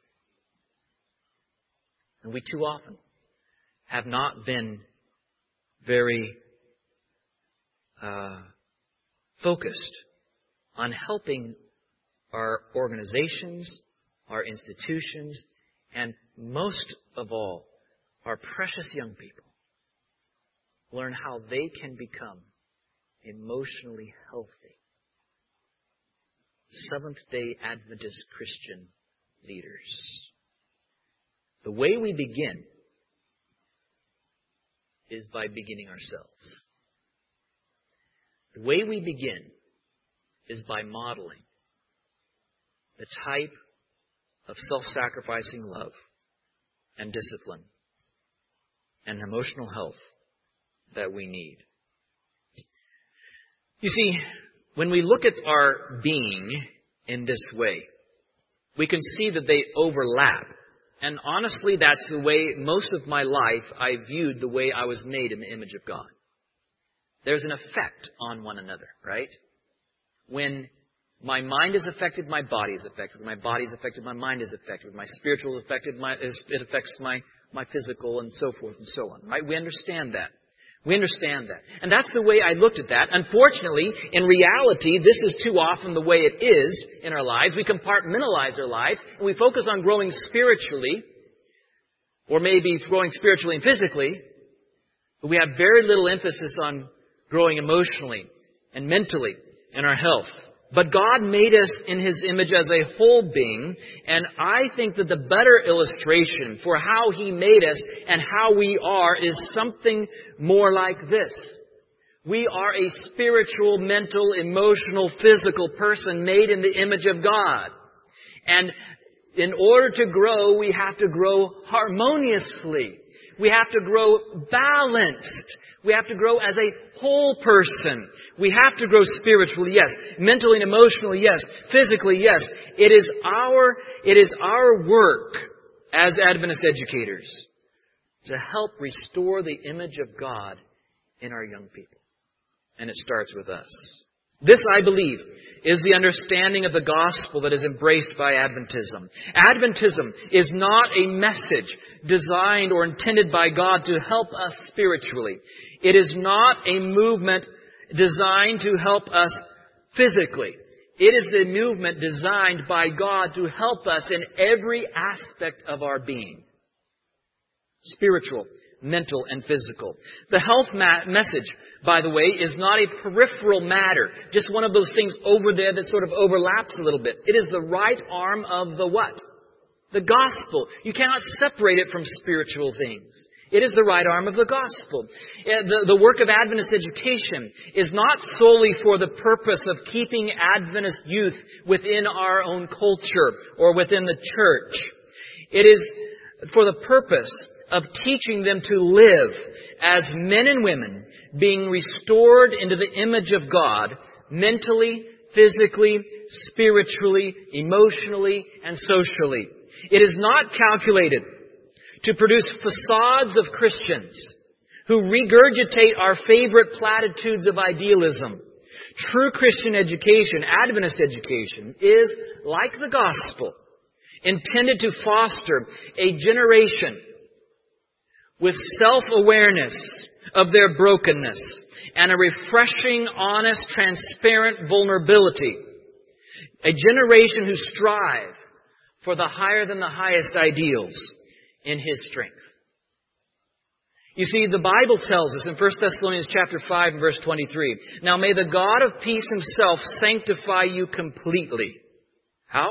And we too often have not been very uh, focused on helping our organizations, our institutions, and most of all, our precious young people learn how they can become emotionally healthy Seventh-day Adventist Christian leaders. The way we begin is by beginning ourselves. The way we begin is by modeling the type of self-sacrificing love and discipline and emotional health that we need. You see, when we look at our being in this way, we can see that they overlap. And honestly, that's the way most of my life I viewed the way I was made in the image of God. There's an effect on one another, right? When my mind is affected, my body is affected. When my body is affected, my mind is affected. When my spiritual is affected, my, it affects my, my physical, and so forth and so on, right? We understand that. We understand that. And that's the way I looked at that. Unfortunately, in reality, this is too often the way it is in our lives. We compartmentalize our lives, and we focus on growing spiritually, or maybe growing spiritually and physically, but we have very little emphasis on growing emotionally and mentally in our health. But God made us in His image as a whole being, and I think that the better illustration for how He made us and how we are is something more like this. We are a spiritual, mental, emotional, physical person made in the image of God. And in order to grow, we have to grow harmoniously. We have to grow balanced. We have to grow as a whole person. We have to grow spiritually, yes. Mentally and emotionally, yes. Physically, yes. It is our, it is our work as Adventist educators to help restore the image of God in our young people. And it starts with us. This, I believe, is the understanding of the gospel that is embraced by Adventism. Adventism is not a message designed or intended by God to help us spiritually. It is not a movement designed to help us physically. It is a movement designed by God to help us in every aspect of our being. Spiritual, mental, and physical. The health ma- message, by the way, is not a peripheral matter. Just one of those things over there that sort of overlaps a little bit. It is the right arm of the what? The gospel. You cannot separate it from spiritual things. It is the right arm of the gospel. The, the work of Adventist education is not solely for the purpose of keeping Adventist youth within our own culture or within the church. It is for the purpose of teaching them to live as men and women being restored into the image of God mentally, physically, spiritually, emotionally, and socially. It is not calculated to produce facades of Christians who regurgitate our favorite platitudes of idealism. True Christian education, Adventist education, is, like the gospel, intended to foster a generation with self-awareness of their brokenness and a refreshing, honest, transparent vulnerability. A generation who strive for the higher than the highest ideals in His strength. You see, the Bible tells us in First Thessalonians chapter five and verse twenty-three, "Now may the God of peace Himself sanctify you completely." How?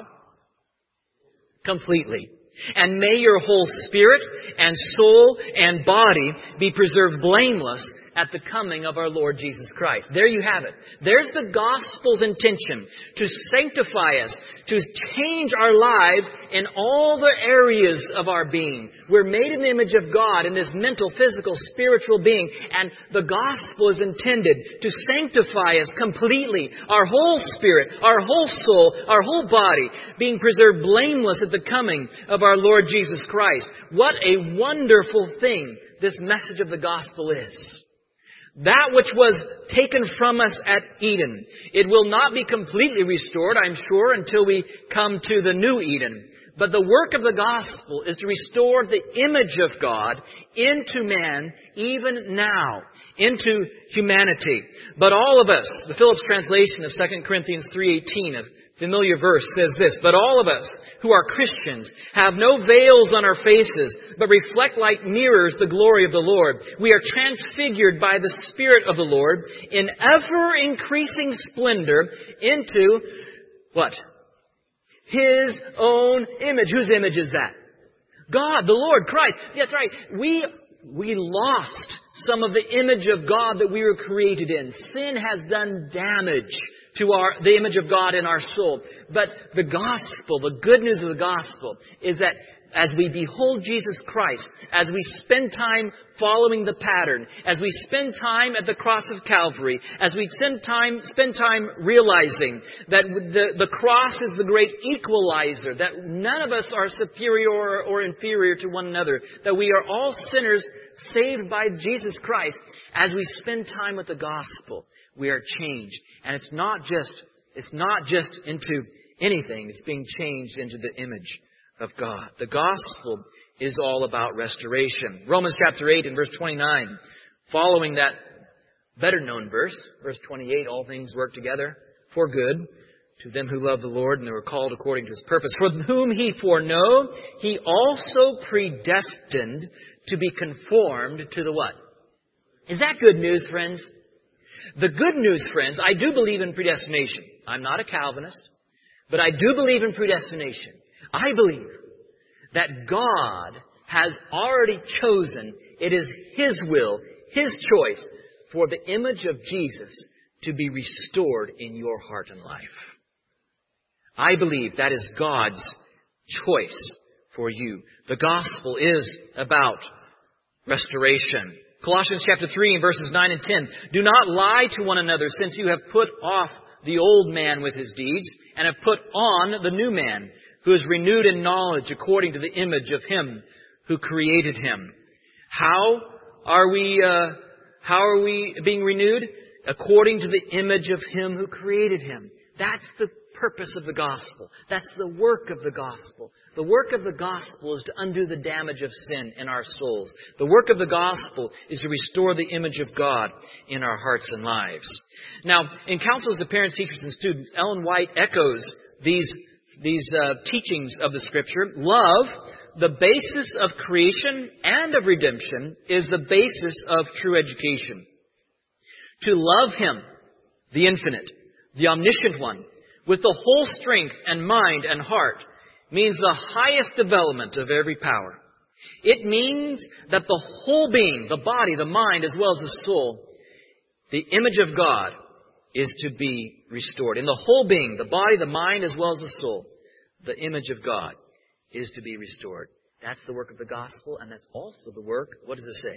Completely. "And may your whole spirit and soul and body be preserved blameless at the coming of our Lord Jesus Christ." There you have it. There's the gospel's intention to sanctify us, to change our lives in all the areas of our being. We're made in the image of God in this mental, physical, spiritual being, and the gospel is intended to sanctify us completely. Our whole spirit, our whole soul, our whole body being preserved blameless at the coming of our Lord Jesus Christ. What a wonderful thing this message of the gospel is. That which was taken from us at Eden, it will not be completely restored, I'm sure, until we come to the new Eden. But the work of the gospel is to restore the image of God into man, even now, into humanity. But all of us, the Phillips translation of Second Corinthians three eighteen, a familiar verse, says this, but all of us who are Christians have no veils on our faces, but reflect like mirrors the glory of the Lord. We are transfigured by the Spirit of the Lord in ever-increasing splendor into, what? His own image. Whose image is that? God, the Lord, Christ. That's right. We, we lost some of the image of God that we were created in. Sin has done damage to our, the image of God in our soul. But the gospel, the good news of the gospel is that as we behold Jesus Christ, as we spend time following the pattern, as we spend time at the cross of Calvary, as we spend time, spend time realizing that the, the cross is the great equalizer, that none of us are superior or, or inferior to one another, that we are all sinners saved by Jesus Christ, as we spend time with the gospel, we are changed. And it's not just, it's not just into anything, it's being changed into the image of God. The gospel is all about restoration. Romans chapter eight and verse twenty-nine, following that better known verse, verse twenty-eight, all things work together for good to them who love the Lord and they were called according to His purpose. For whom He foreknow, He also predestined to be conformed to the what? Is that good news, friends? The good news, friends, I do believe in predestination. I'm not a Calvinist, but I do believe in predestination. I believe that God has already chosen, it is His will, His choice, for the image of Jesus to be restored in your heart and life. I believe that is God's choice for you. The gospel is about restoration. Colossians chapter three and verses nine and ten. Do not lie to one another, since you have put off the old man with his deeds and have put on the new man, who is renewed in knowledge according to the image of Him who created him. How are we, uh, how are we being renewed? According to the image of Him who created him. That's the purpose of the gospel. That's the work of the gospel. The work of the gospel is to undo the damage of sin in our souls. The work of the gospel is to restore the image of God in our hearts and lives. Now, in Counsels of Parents, Teachers, and Students, Ellen White echoes these These uh, teachings of the Scripture. Love, the basis of creation and of redemption, is the basis of true education. To love Him, the infinite, the omniscient one, with the whole strength and mind and heart, means the highest development of every power. It means that the whole being, the body, the mind, as well as the soul, the image of God, is to be restored. In the whole being, the body, the mind, as well as the soul, the image of God is to be restored. That's the work of the gospel, and that's also the work, what does it say?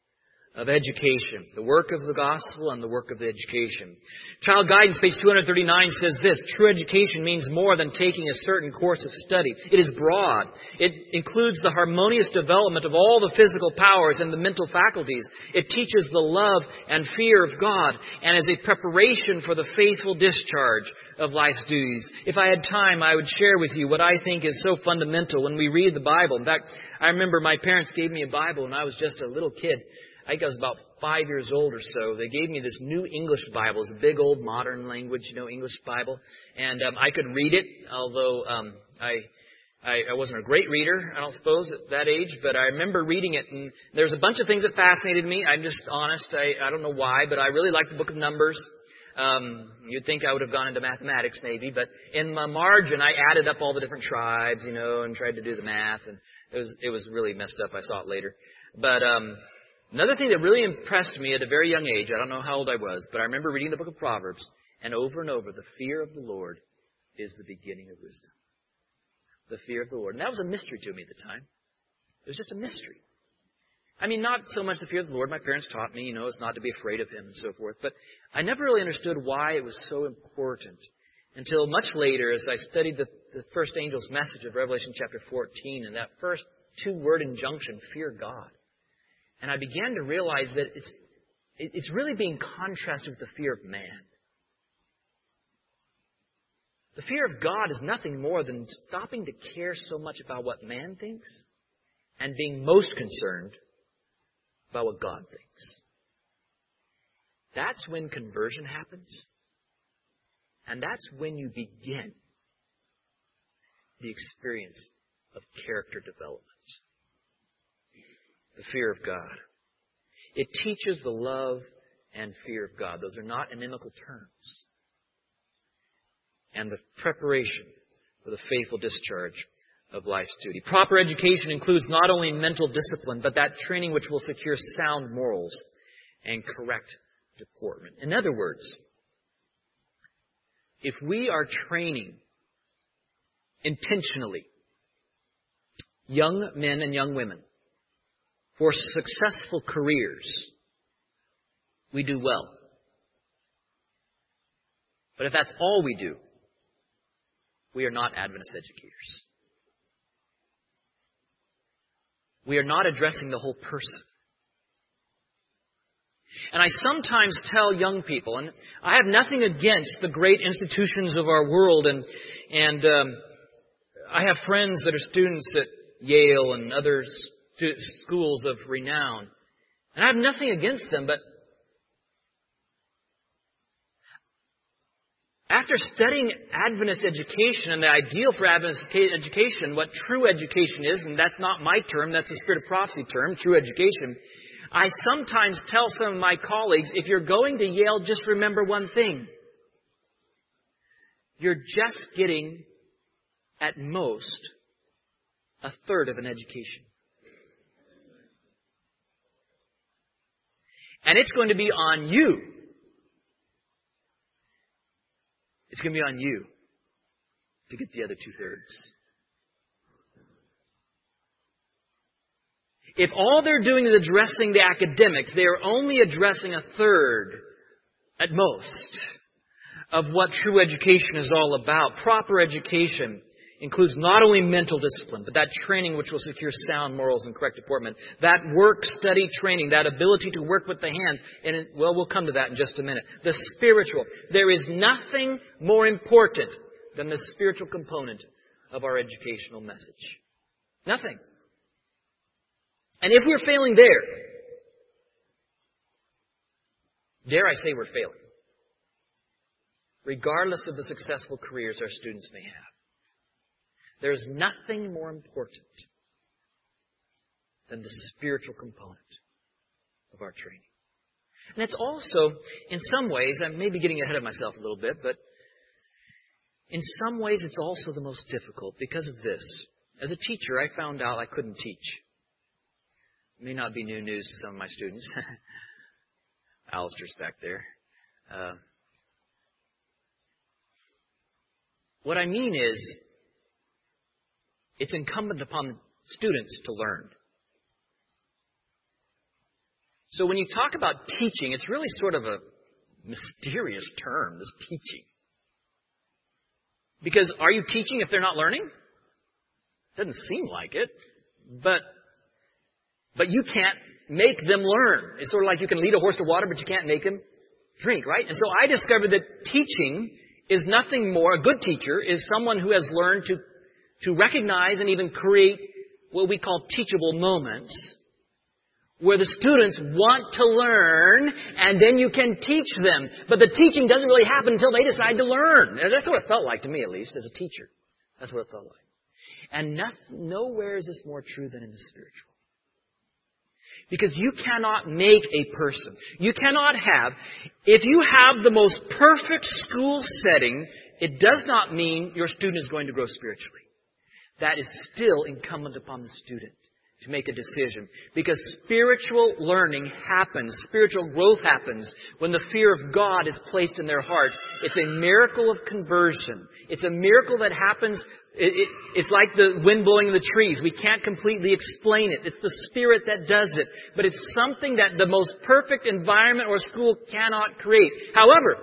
Of education. The work of the gospel and the work of the education. Child Guidance, page two thirty-nine, says this: true education means more than taking a certain course of study. It is broad. It includes the harmonious development of all the physical powers and the mental faculties. It teaches the love and fear of God and is a preparation for the faithful discharge of life's duties. If I had time, I would share with you what I think is so fundamental when we read the Bible. In fact, I remember my parents gave me a Bible when I was just a little kid. I think I was about five years old or so. They gave me this New English Bible. It's a big old modern language, you know, English Bible. And um, I could read it, although um, I, I I wasn't a great reader, I don't suppose, at that age. But I remember reading it, and there's a bunch of things that fascinated me. I'm just honest. I, I don't know why, but I really liked the book of Numbers. Um, you'd think I would have gone into mathematics maybe, but in my margin, I added up all the different tribes, you know, and tried to do the math. And it was it was really messed up. I saw it later. But... um Another thing that really impressed me at a very young age, I don't know how old I was, but I remember reading the book of Proverbs, and over and over, the fear of the Lord is the beginning of wisdom. The fear of the Lord. And that was a mystery to me at the time. It was just a mystery. I mean, not so much the fear of the Lord. My parents taught me, you know, it's not to be afraid of Him and so forth. But I never really understood why it was so important until much later as I studied the, the first angel's message of Revelation chapter fourteen, and that first two-word injunction, fear God. And I began to realize that it's it's really being contrasted with the fear of man. The The fear of God is nothing more than stopping to care so much about what man thinks and being most concerned about what God thinks. That's when conversion happens. And that's when you begin the experience of character development. The fear of God. It teaches the love and fear of God. Those are not inimical terms. And the preparation for the faithful discharge of life's duty. Proper education includes not only mental discipline, but that training which will secure sound morals and correct deportment. In other words, if we are training intentionally young men and young women for successful careers, we do well. But if that's all we do, we are not Adventist educators. We are not addressing the whole person. And I sometimes tell young people, and I have nothing against the great institutions of our world, and and um, I have friends that are students at Yale and other stu- schools of renown, and I have nothing against them, but after studying Adventist education and the ideal for Adventist education, what true education is, and that's not my term, that's the Spirit of Prophecy term, true education, I sometimes tell some of my colleagues, if you're going to Yale, just remember one thing. You're just getting, at most, a third of an education. And it's going to be on you. It's going to be on you to get the other two-thirds. If all they're doing is addressing the academics, they are only addressing a third, at most, of what true education is all about. Proper education includes not only mental discipline, but that training which will secure sound morals and correct deportment. That work, study, training, that ability to work with the hands. And, it, well, we'll come to that in just a minute. The spiritual. There is nothing more important than the spiritual component of our educational message. Nothing. And if we're failing there, dare I say we're failing, regardless of the successful careers our students may have. There's nothing more important than the spiritual component of our training. And it's also, in some ways, I may be getting ahead of myself a little bit, but in some ways it's also the most difficult because of this. As a teacher, I found out I couldn't teach. It may not be new news to some of my students. Alistair's back there. Uh, what I mean is, it's incumbent upon students to learn. So when you talk about teaching, it's really sort of a mysterious term, this teaching. Because are you teaching if they're not learning? Doesn't seem like it. But but you can't make them learn. It's sort of like you can lead a horse to water, but you can't make him drink, right? And so I discovered that teaching is nothing more, a good teacher is someone who has learned to to recognize and even create what we call teachable moments where the students want to learn and then you can teach them. But the teaching doesn't really happen until they decide to learn. And that's what it felt like to me, at least, as a teacher. That's what it felt like. And nothing, nowhere is this more true than in the spiritual. Because you cannot make a person. You cannot have, if you have the most perfect school setting, it does not mean your student is going to grow spiritually. That is still incumbent upon the student to make a decision. Because spiritual learning happens, spiritual growth happens when the fear of God is placed in their heart. It's a miracle of conversion. It's a miracle that happens. It, it, it's like the wind blowing in the trees. We can't completely explain it. It's the Spirit that does it. But it's something that the most perfect environment or school cannot create. However,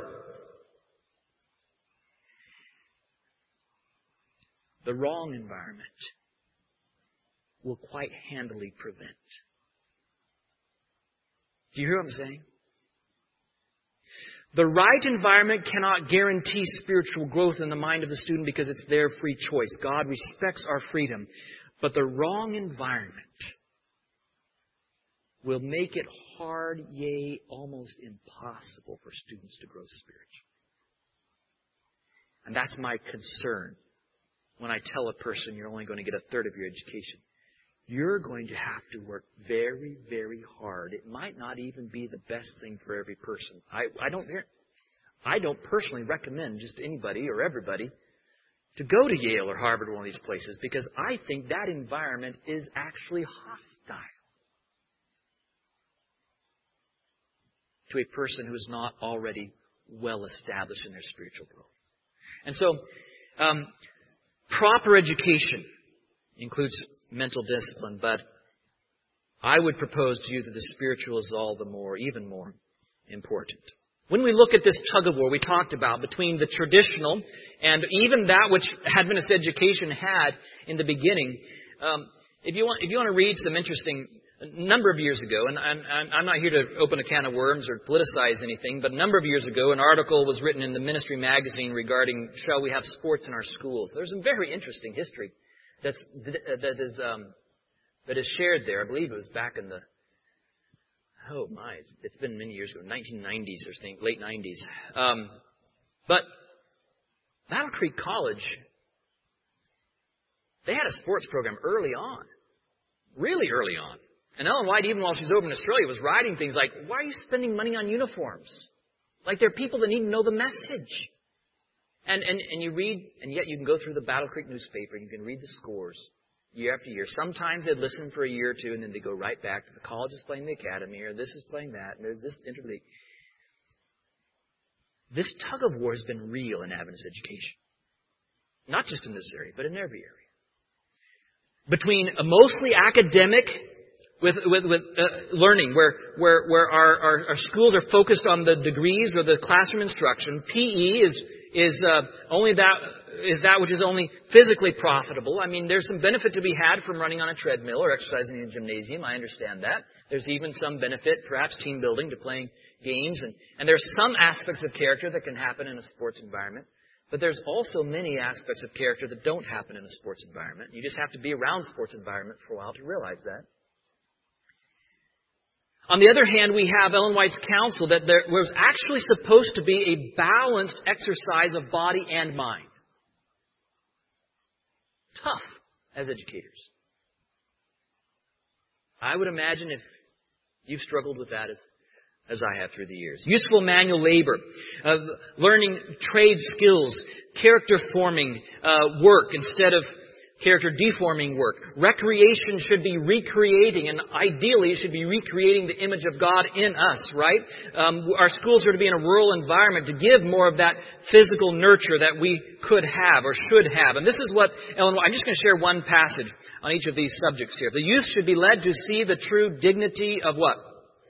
the wrong environment will quite handily prevent. Do you hear what I'm saying? The right environment cannot guarantee spiritual growth in the mind of the student because it's their free choice. God respects our freedom. But the wrong environment will make it hard, yea, almost impossible for students to grow spiritually. And that's my concern when I tell a person you're only going to get a third of your education. You're going to have to work very, very hard. It might not even be the best thing for every person. I, I don't I don't personally recommend just anybody or everybody to go to Yale or Harvard or one of these places because I think that environment is actually hostile to a person who is not already well established in their spiritual growth. And so, um, proper education includes mental discipline, but I would propose to you that the spiritual is all the more, even more important. When we look at this tug of war we talked about between the traditional and even that which Adventist education had in the beginning, um, if you want, if you want to read some interesting, a number of years ago, and I'm, I'm not here to open a can of worms or politicize anything, but a number of years ago, an article was written in the Ministry magazine regarding shall we have sports in our schools. There's some very interesting history that's that is um, that is shared there. I believe it was back in the oh my, it's, it's been many years ago, nineteen nineties or something, late nineties. Um, but Battle Creek College, they had a sports program early on, really early on. And Ellen White, even while she was over in Australia, was writing things like, "Why are you spending money on uniforms? Like there are people that need to know the message." And, and and you read, and yet you can go through the Battle Creek newspaper and you can read the scores year after year. Sometimes they'd listen for a year or two and then they go right back to the college is playing the academy or this is playing that and there's this interleague. This tug of war has been real in Adventist education. Not just in this area, but in every area. Between a mostly academic with with, with uh, learning, where where where our, our our schools are focused on the degrees or the classroom instruction. P E is is uh, only that is that which is only physically profitable. I mean, there's some benefit to be had from running on a treadmill or exercising in a gymnasium. I understand that. There's even some benefit, perhaps team building, to playing games, and and there's some aspects of character that can happen in a sports environment. But there's also many aspects of character that don't happen in a sports environment. You just have to be around sports environment for a while to realize that. On the other hand, we have Ellen White's counsel that there was actually supposed to be a balanced exercise of body and mind. Tough as educators. I would imagine if you've struggled with that as as I have through the years. Useful manual labor, uh, learning trade skills, character-forming uh, work instead of character-deforming work. Recreation should be recreating, and ideally it should be recreating the image of God in us, right? Um, our schools are to be in a rural environment to give more of that physical nurture that we could have or should have. And this is what Ellen, I'm just going to share one passage on each of these subjects here. The youth should be led to see the true dignity of what?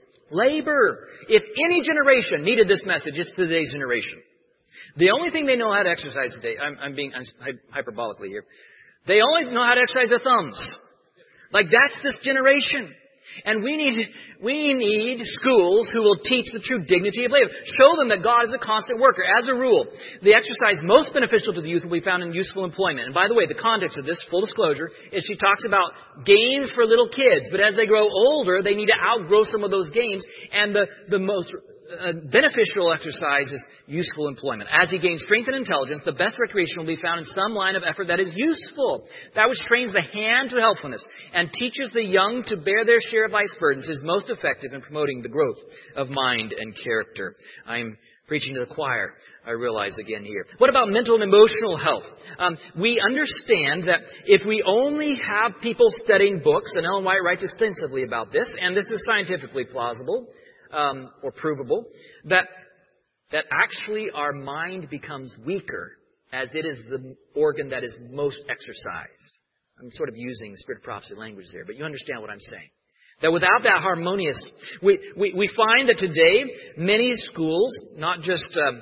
Labor. If any generation needed this message, it's today's generation. The only thing they know how to exercise today, I'm, I'm being hyperbolically here, they only know how to exercise their thumbs. Like that's this generation. And we need we need schools who will teach the true dignity of labor. Show them that God is a constant worker. As a rule, the exercise most beneficial to the youth will be found in useful employment. And by the way, the context of this, full disclosure, is she talks about games for little kids. But as they grow older, they need to outgrow some of those games. And the, the most uh, beneficial exercise is useful employment. As he gains strength and intelligence, the best recreation will be found in some line of effort that is useful. That which trains the hand to helpfulness and teaches the young to bear their share of life's burdens is most effective in promoting the growth of mind and character. I'm preaching to the choir, I realize again here. What about mental and emotional health? Um, we understand that if we only have people studying books, and Ellen White writes extensively about this, and this is scientifically plausible um, or provable, that that actually our mind becomes weaker as it is the organ that is most exercised. I'm sort of using Spirit of Prophecy language there, but you understand what I'm saying. That without that harmonious, we, we, we find that today many schools, not just, um,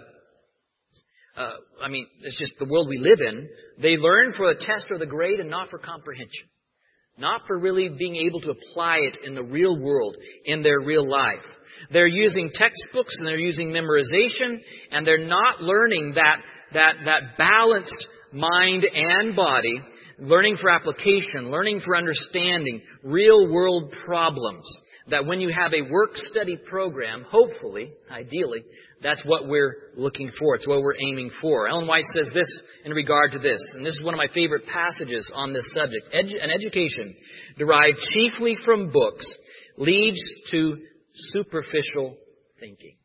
uh, I mean, it's just the world we live in, they learn for the test or the grade and not for comprehension. not for really being able to apply it in the real world, in their real life. They're using textbooks and they're using memorization, and they're not learning that, that, that balanced mind and body, learning for application, learning for understanding real world problems. That when you have a work-study program, hopefully, ideally, that's what we're looking for. It's what we're aiming for. Ellen White says this in regard to this, and this is one of my favorite passages on this subject. Edu- an education derived chiefly from books leads to superficial thinking.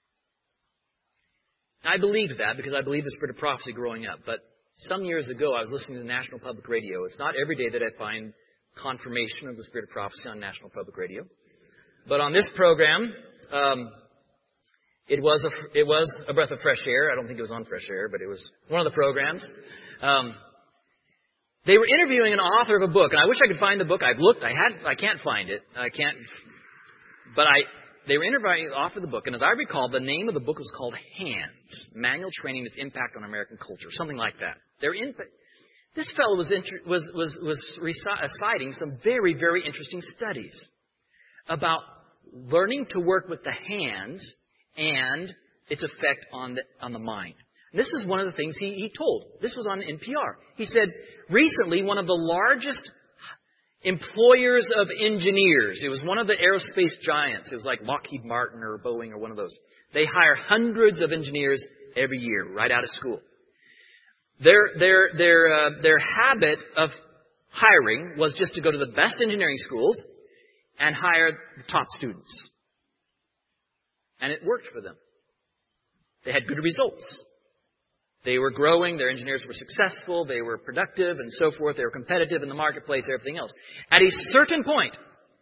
I believed that because I believed the spirit of prophecy growing up. But some years ago, I was listening to National Public Radio. It's not every day that I find confirmation of the spirit of prophecy on National Public Radio. But on this program, um, it was a it was a breath of fresh air. I don't think it was on Fresh Air, but it was one of the programs. Um, they were interviewing an author of a book, and I wish I could find the book. I've looked. I had. I can't find it. I can't. But I. They were interviewing the author of the book, and as I recall, the name of the book was called Hands: Manual Training Its Impact on American Culture, something like that. They're in. This fellow was inter, was was was reciting some very very interesting studies about learning to work with the hands and its effect on the on the mind. And this is one of the things he, he told. This was on N P R. He said, recently, one of the largest employers of engineers, it was one of the aerospace giants. It was like Lockheed Martin or Boeing or one of those. They hire hundreds of engineers every year, right out of school. Their their their uh, their habit of hiring was just to go to the best engineering schools and hire the top students. And it worked for them. They had good results. They were growing, their engineers were successful, they were productive and so forth, they were competitive in the marketplace, everything else. At a certain point,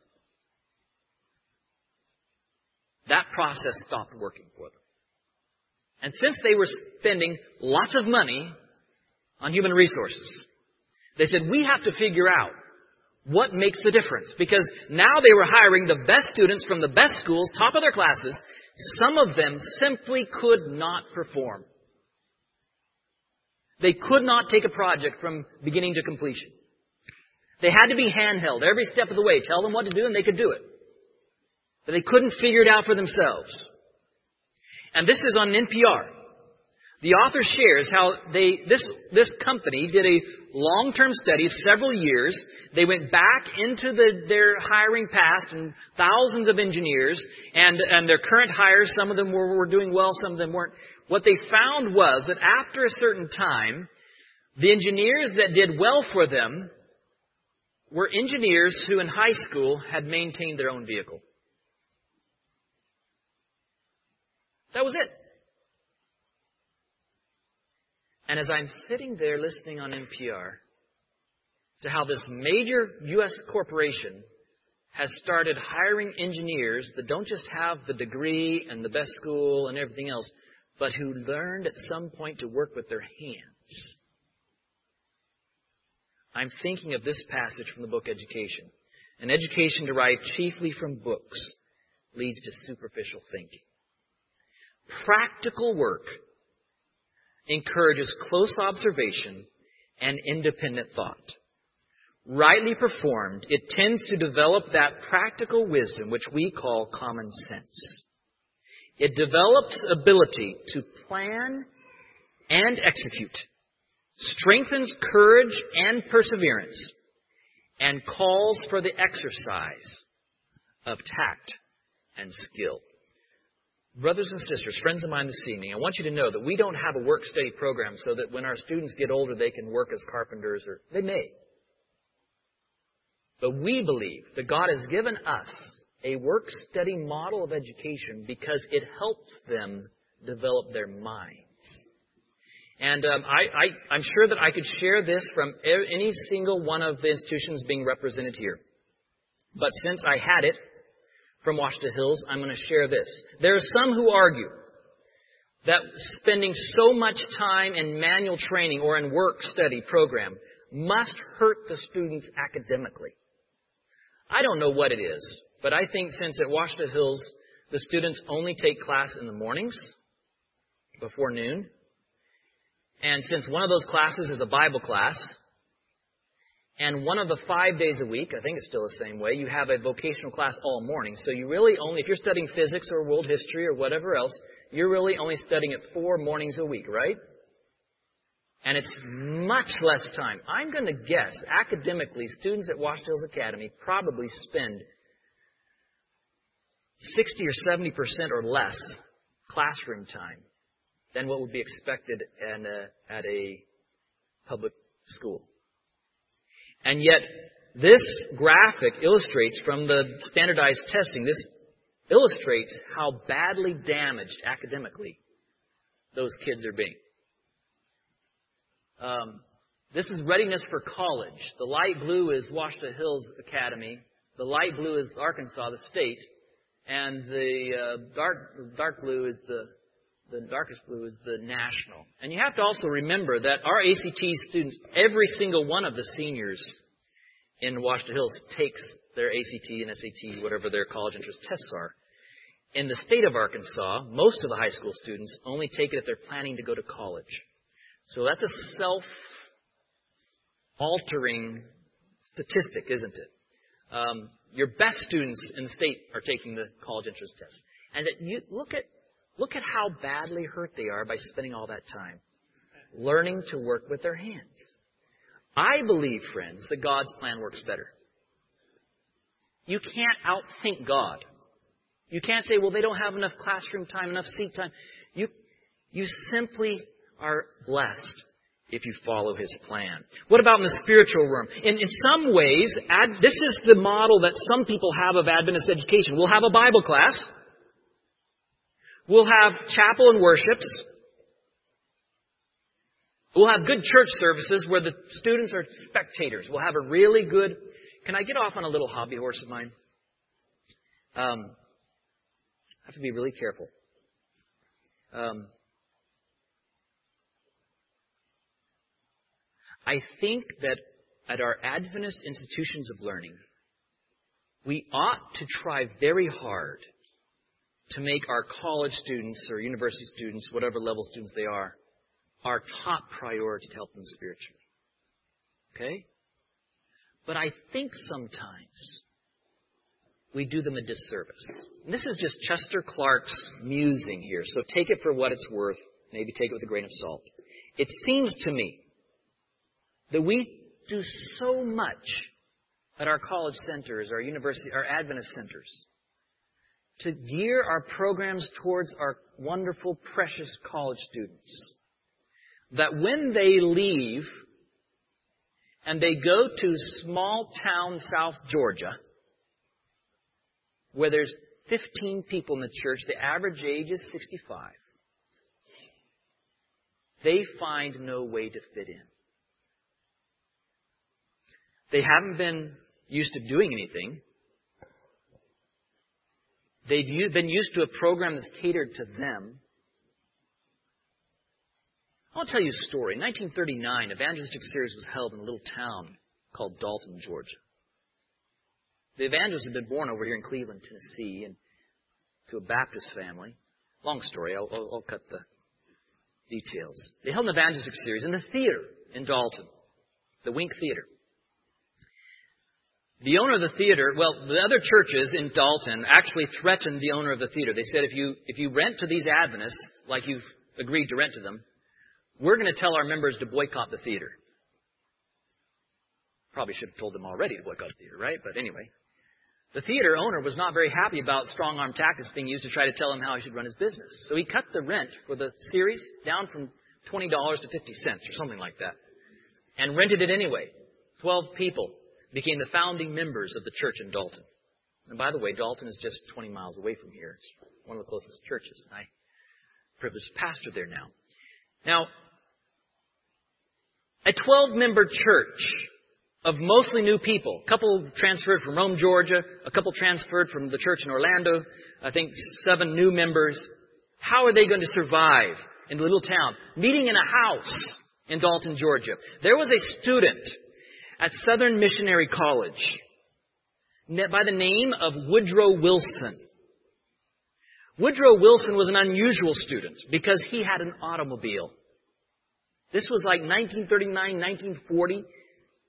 that process stopped working for them. And since they were spending lots of money on human resources, they said, we have to figure out what makes the difference? Because now they were hiring the best students from the best schools, top of their classes. Some of them simply could not perform. They could not take a project from beginning to completion. They had to be handheld every step of the way. Tell them what to do and they could do it. But they couldn't figure it out for themselves. And this is on N P R. The author shares how they this this company did a long-term study of several years. They went back into the, their hiring past and thousands of engineers and, and their current hires. Some of them were, were doing well, some of them weren't. What they found was that after a certain time, the engineers that did well for them were engineers who in high school had maintained their own vehicle. That was it. And as I'm sitting there listening on N P R to how this major U S corporation has started hiring engineers that don't just have the degree and the best school and everything else, but who learned at some point to work with their hands. I'm thinking of this passage from the book Education. An education derived chiefly from books leads to superficial thinking. Practical work encourages close observation and independent thought. Rightly performed, it tends to develop that practical wisdom which we call common sense. It develops ability to plan and execute, strengthens courage and perseverance, and calls for the exercise of tact and skill. Brothers and sisters, friends of mine this evening, I want you to know that we don't have a work-study program so that when our students get older, they can work as carpenters, or they may. But we believe that God has given us a work-study model of education because it helps them develop their minds. And um, I, I, I'm sure that I could share this from any single one of the institutions being represented here. But since I had it from Washita Hills, I'm going to share this. There are some who argue that spending so much time in manual training or in work-study program must hurt the students academically. I don't know what it is, but I think since at Washita Hills, the students only take class in the mornings before noon, and since one of those classes is a Bible class, And one of the five days a week, I think it's still the same way, you have a vocational class all morning. So you really only, if you're studying physics or world history or whatever else, you're really only studying it four mornings a week, right? And it's much less time. I'm going to guess, academically, students at Washington Hills Academy probably spend sixty or seventy percent or less classroom time than what would be expected in a, at a public school. And yet, this graphic illustrates from the standardized testing, this illustrates how badly damaged academically those kids are being. Um, this is readiness for college. The light blue is Washington Hills Academy. The light blue is Arkansas, the state. And the uh, dark dark blue is the the darkest blue is the national. And you have to also remember that our A C T students, every single one of the seniors in Washington Hills takes their A C T and S A T, whatever their college entrance tests are. In the state of Arkansas, most of the high school students only take it if they're planning to go to college. So that's a self-altering statistic, isn't it? Um, your best students in the state are taking the college entrance test. And that you look at look at how badly hurt they are by spending all that time learning to work with their hands. I believe, friends, that God's plan works better. You can't outthink God. You can't say, well, they don't have enough classroom time, enough seat time. You, you simply are blessed if you follow His plan. What about in the spiritual realm? In, in some ways, ad, this is the model that some people have of Adventist education. We'll have a Bible class. We'll have chapel and worships. We'll have good church services where the students are spectators. We'll have a really good... Can I get off on a little hobby horse of mine? Um, I have to be really careful. Um, I think that at our Adventist institutions of learning, we ought to try very hard to make our college students or university students, whatever level students they are, our top priority to help them spiritually. Okay? But I think sometimes we do them a disservice. And this is just Chester Clark's musing here, so take it for what it's worth. Maybe take it with a grain of salt. It seems to me that we do so much at our college centers, our university, our Adventist centers, to gear our programs towards our wonderful, precious college students, that when they leave and they go to small town South Georgia, where there's fifteen people in the church, the average age is sixty-five, they find no way to fit in. They haven't been used to doing anything. They've been used to a program that's catered to them. I'll tell you a story. In nineteen thirty-nine, evangelistic series was held in a little town called Dalton, Georgia. The evangelists had been born over here in Cleveland, Tennessee, and to a Baptist family. Long story. I'll, I'll, I'll cut the details. They held an evangelistic series in the theater in Dalton, the Wink Theater. The owner of the theater, well, the other churches in Dalton actually threatened the owner of the theater. They said, if you if you rent to these Adventists, like you've agreed to rent to them, we're going to tell our members to boycott the theater. Probably should have told them already to boycott the theater, right? But anyway, the theater owner was not very happy about strong-arm tactics being used to try to tell him how he should run his business. So he cut the rent for the series down from twenty dollars to fifty cents or something like that, and rented it anyway. Twelve people became the founding members of the church in Dalton. And by the way, Dalton is just twenty miles away from here. It's one of the closest churches. And I'm privileged to pastor there now. Now, a twelve-member church of mostly new people. A couple transferred from Rome, Georgia. A couple transferred from the church in Orlando. I think seven new members. How are they going to survive in the little town? Meeting in a house in Dalton, Georgia. There was a student at Southern Missionary College by the name of Woodrow Wilson. Woodrow Wilson was an unusual student because he had an automobile. This was like nineteen thirty-nine, nineteen forty.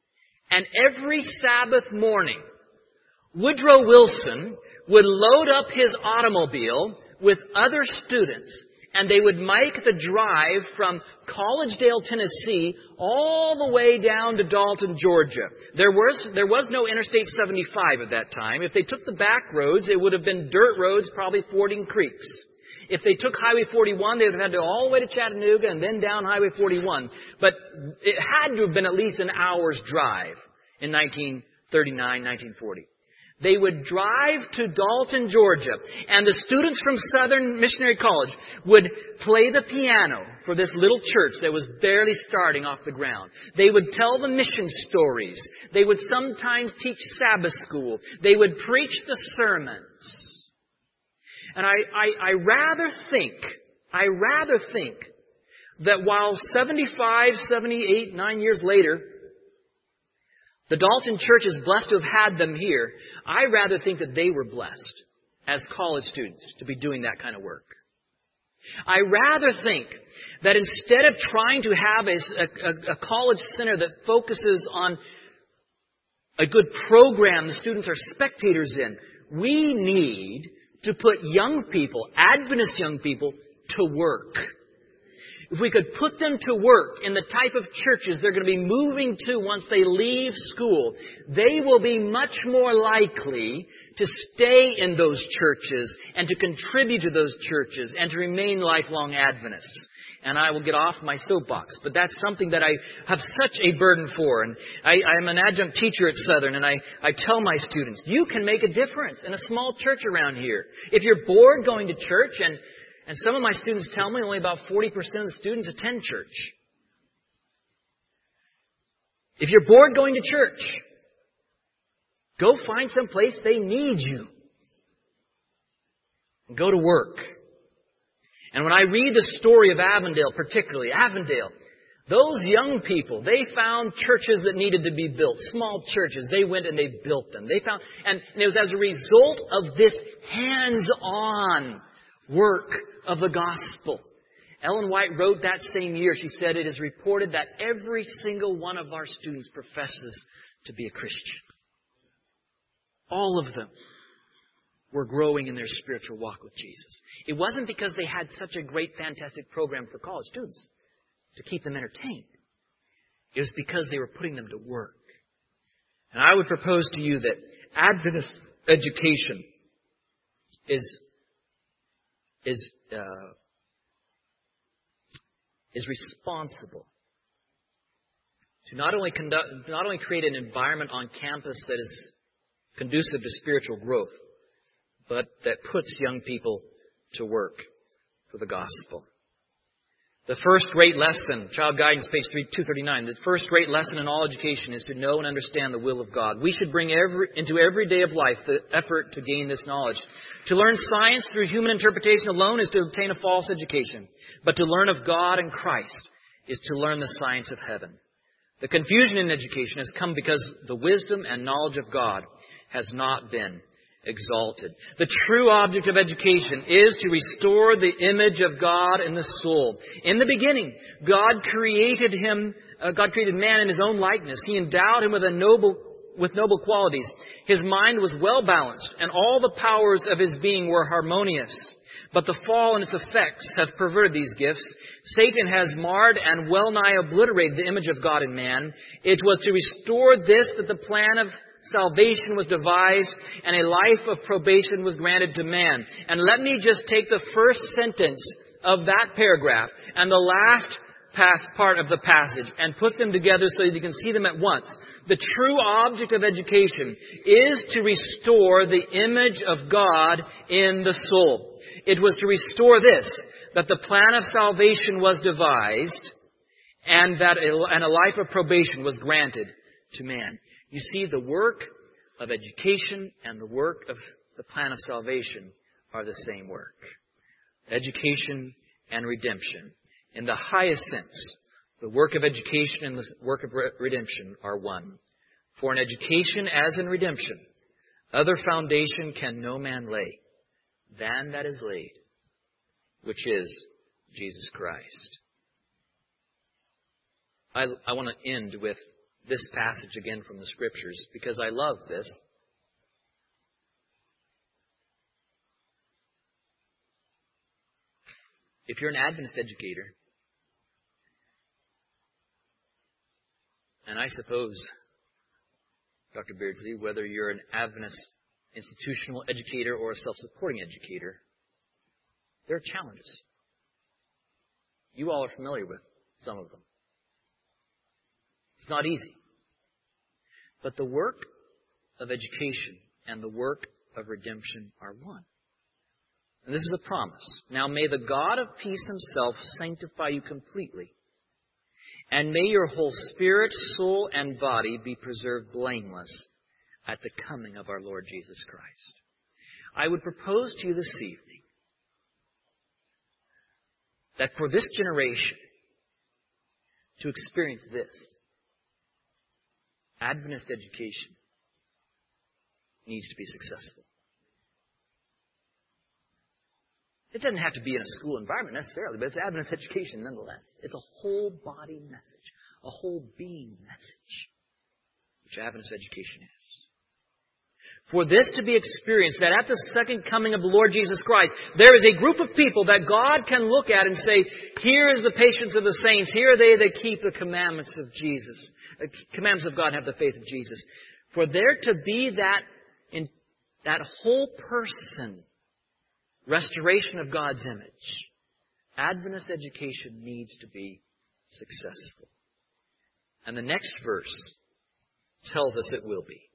And every Sabbath morning, Woodrow Wilson would load up his automobile with other students, and they would make the drive from Collegedale, Tennessee, all the way down to Dalton, Georgia. There was, there was no Interstate seventy-five at that time. If they took the back roads, it would have been dirt roads, probably fording creeks. If they took Highway forty-one, they would have had to go all the way to Chattanooga and then down Highway forty-one. But it had to have been at least an hour's drive in nineteen thirty-nine, nineteen forty. They would drive to Dalton, Georgia, and the students from Southern Missionary College would play the piano for this little church that was barely starting off the ground. They would tell the mission stories. They would sometimes teach Sabbath school. They would preach the sermons. And I, I, I rather think, I rather think that while seventy-five, seventy-eight, nine years later, the Dalton Church is blessed to have had them here, I rather think that they were blessed as college students to be doing that kind of work. I rather think that instead of trying to have a, a, a college center that focuses on a good program the students are spectators in, we need to put young people, Adventist young people, to work. If we could put them to work in the type of churches they're going to be moving to once they leave school, they will be much more likely to stay in those churches and to contribute to those churches and to remain lifelong Adventists. And I will get off my soapbox, but that's something that I have such a burden for. And I, I'm an adjunct teacher at Southern, and I, I tell my students, you can make a difference in a small church around here. If you're bored going to church, and And some of my students tell me only about forty percent of the students attend church. If you're bored going to church, go find some place they need you. And go to work. And when I read the story of Avondale, particularly Avondale, those young people, they found churches that needed to be built, small churches. They went and they built them. They found, and, and it was as a result of this hands-on work of the gospel. Ellen White wrote that same year, she said, it is reported that every single one of our students professes to be a Christian. All of them were growing in their spiritual walk with Jesus. It wasn't because they had such a great, fantastic program for college students to keep them entertained. It was because they were putting them to work. And I would propose to you that Adventist education is is uh, is responsible to not only conduct, not only create an environment on campus that is conducive to spiritual growth, but that puts young people to work for the gospel. The first great lesson, Child Guidance, page two thirty-nine, the first great lesson in all education is to know and understand the will of God. We should bring every, into every day of life the effort to gain this knowledge. To learn science through human interpretation alone is to obtain a false education. But to learn of God and Christ is to learn the science of heaven. The confusion in education has come because the wisdom and knowledge of God has not been exalted. The true object of education is to restore the image of God in the soul. In the beginning, God created him, uh, God created man in his own likeness. He endowed him with a noble, with noble qualities. His mind was well balanced, and all the powers of his being were harmonious. But the fall and its effects have perverted these gifts. Satan has marred and well nigh obliterated the image of God in man. It was to restore this that the plan of salvation was devised and a life of probation was granted to man. And let me just take the first sentence of that paragraph and the last past part of the passage and put them together so that you can see them at once. The true object of education is to restore the image of God in the soul. It was to restore this, that the plan of salvation was devised and that a, and a life of probation was granted to man. You see, the work of education and the work of the plan of salvation are the same work. Education and redemption. In the highest sense, the work of education and the work of redemption are one. For in education as in redemption, other foundation can no man lay than that is laid, which is Jesus Christ. I, I want to end with this passage again from the Scriptures because I love this. If you're an Adventist educator, and I suppose, Doctor Beardsley, whether you're an Adventist institutional educator or a self-supporting educator, there are challenges. You all are familiar with some of them. It's not easy. But the work of education and the work of redemption are one. And this is a promise. Now may the God of peace Himself sanctify you completely, and may your whole spirit, soul, and body be preserved blameless at the coming of our Lord Jesus Christ. I would propose to you this evening that for this generation to experience this, Adventist education needs to be successful. It doesn't have to be in a school environment necessarily, but it's Adventist education nonetheless. It's a whole body message, a whole being message, which Adventist education is. For this to be experienced, that at the second coming of the Lord Jesus Christ, there is a group of people that God can look at and say, here is the patience of the saints. Here are they that keep the commandments of Jesus. The commandments of God and have the faith of Jesus. For there to be that, in that whole person, restoration of God's image, Adventist education needs to be successful. And the next verse tells us it will be.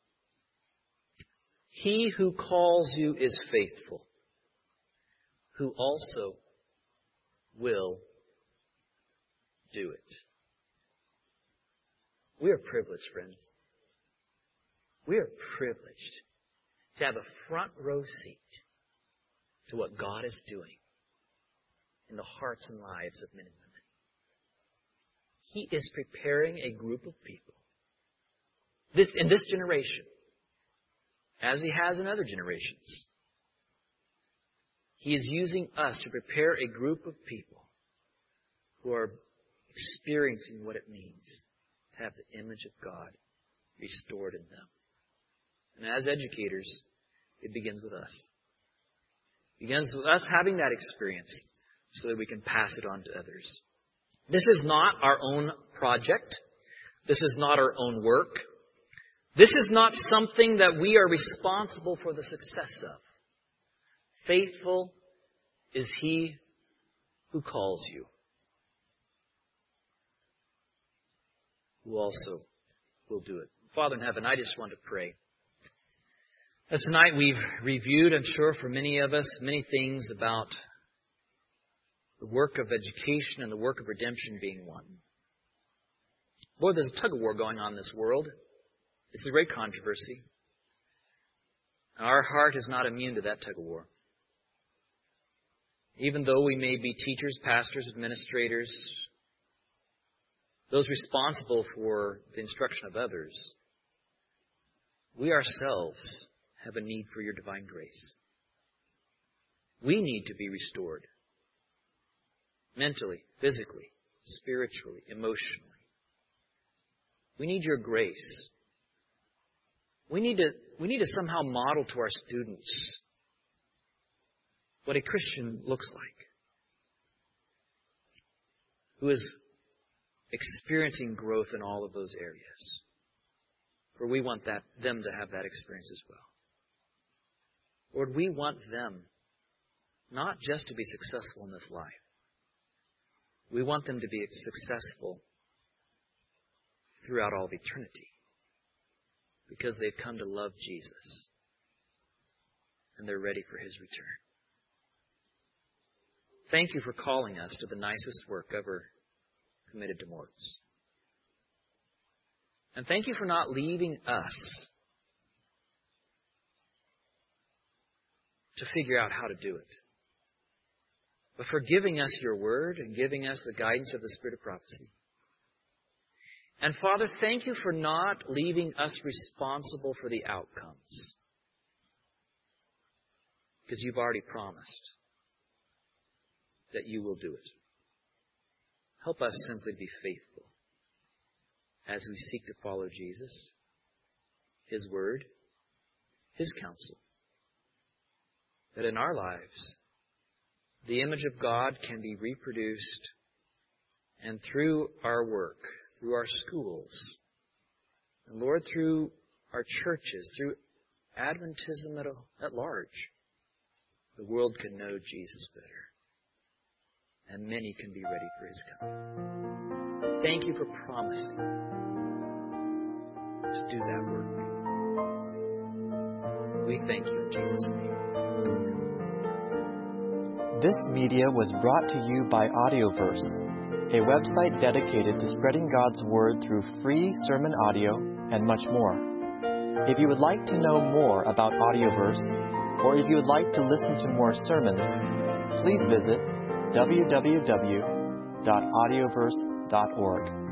He who calls you is faithful, who also will do it. We are privileged, friends. We are privileged to have a front row seat to what God is doing in the hearts and lives of men and women. He is preparing a group of people this in this generation, as He has in other generations. He is using us to prepare a group of people who are experiencing what it means to have the image of God restored in them. And as educators, it begins with us. It begins with us having that experience so that we can pass it on to others. This is not our own project. This is not our own work. This is not something that we are responsible for the success of. Faithful is He who calls you, who also will do it. Father in heaven, I just want to pray. As tonight we've reviewed, I'm sure for many of us, many things about the work of education and the work of redemption being one. Lord, there's a tug of war going on in this world. It's a great controversy. Our heart is not immune to that tug of war. Even though we may be teachers, pastors, administrators, those responsible for the instruction of others, we ourselves have a need for your divine grace. We need to be restored mentally, physically, spiritually, emotionally. We need your grace. We need to, we need to somehow model to our students what a Christian looks like, who is experiencing growth in all of those areas. For we want that, them to have that experience as well. Lord, we want them not just to be successful in this life. We want them to be successful throughout all of eternity because they've come to love Jesus and they're ready for His return. Thank you for calling us to the nicest work ever committed to mortals. And thank you for not leaving us to figure out how to do it, but for giving us your word and giving us the guidance of the Spirit of prophecy. And Father, thank you for not leaving us responsible for the outcomes, because you've already promised that you will do it. Help us simply be faithful. as we seek to follow Jesus, His Word, His counsel. That in our lives, the image of God can be reproduced, and through our work, through our schools, and Lord, through our churches, through Adventism at, at large, the world can know Jesus better, and many can be ready for His coming. Thank You for promising to do that work. We thank You in Jesus' name. This media was brought to you by Audioverse, a website dedicated to spreading God's Word through free sermon audio and much more. If you would like to know more about Audioverse, or if you would like to listen to more sermons, please visit w w w dot audioverse dot org.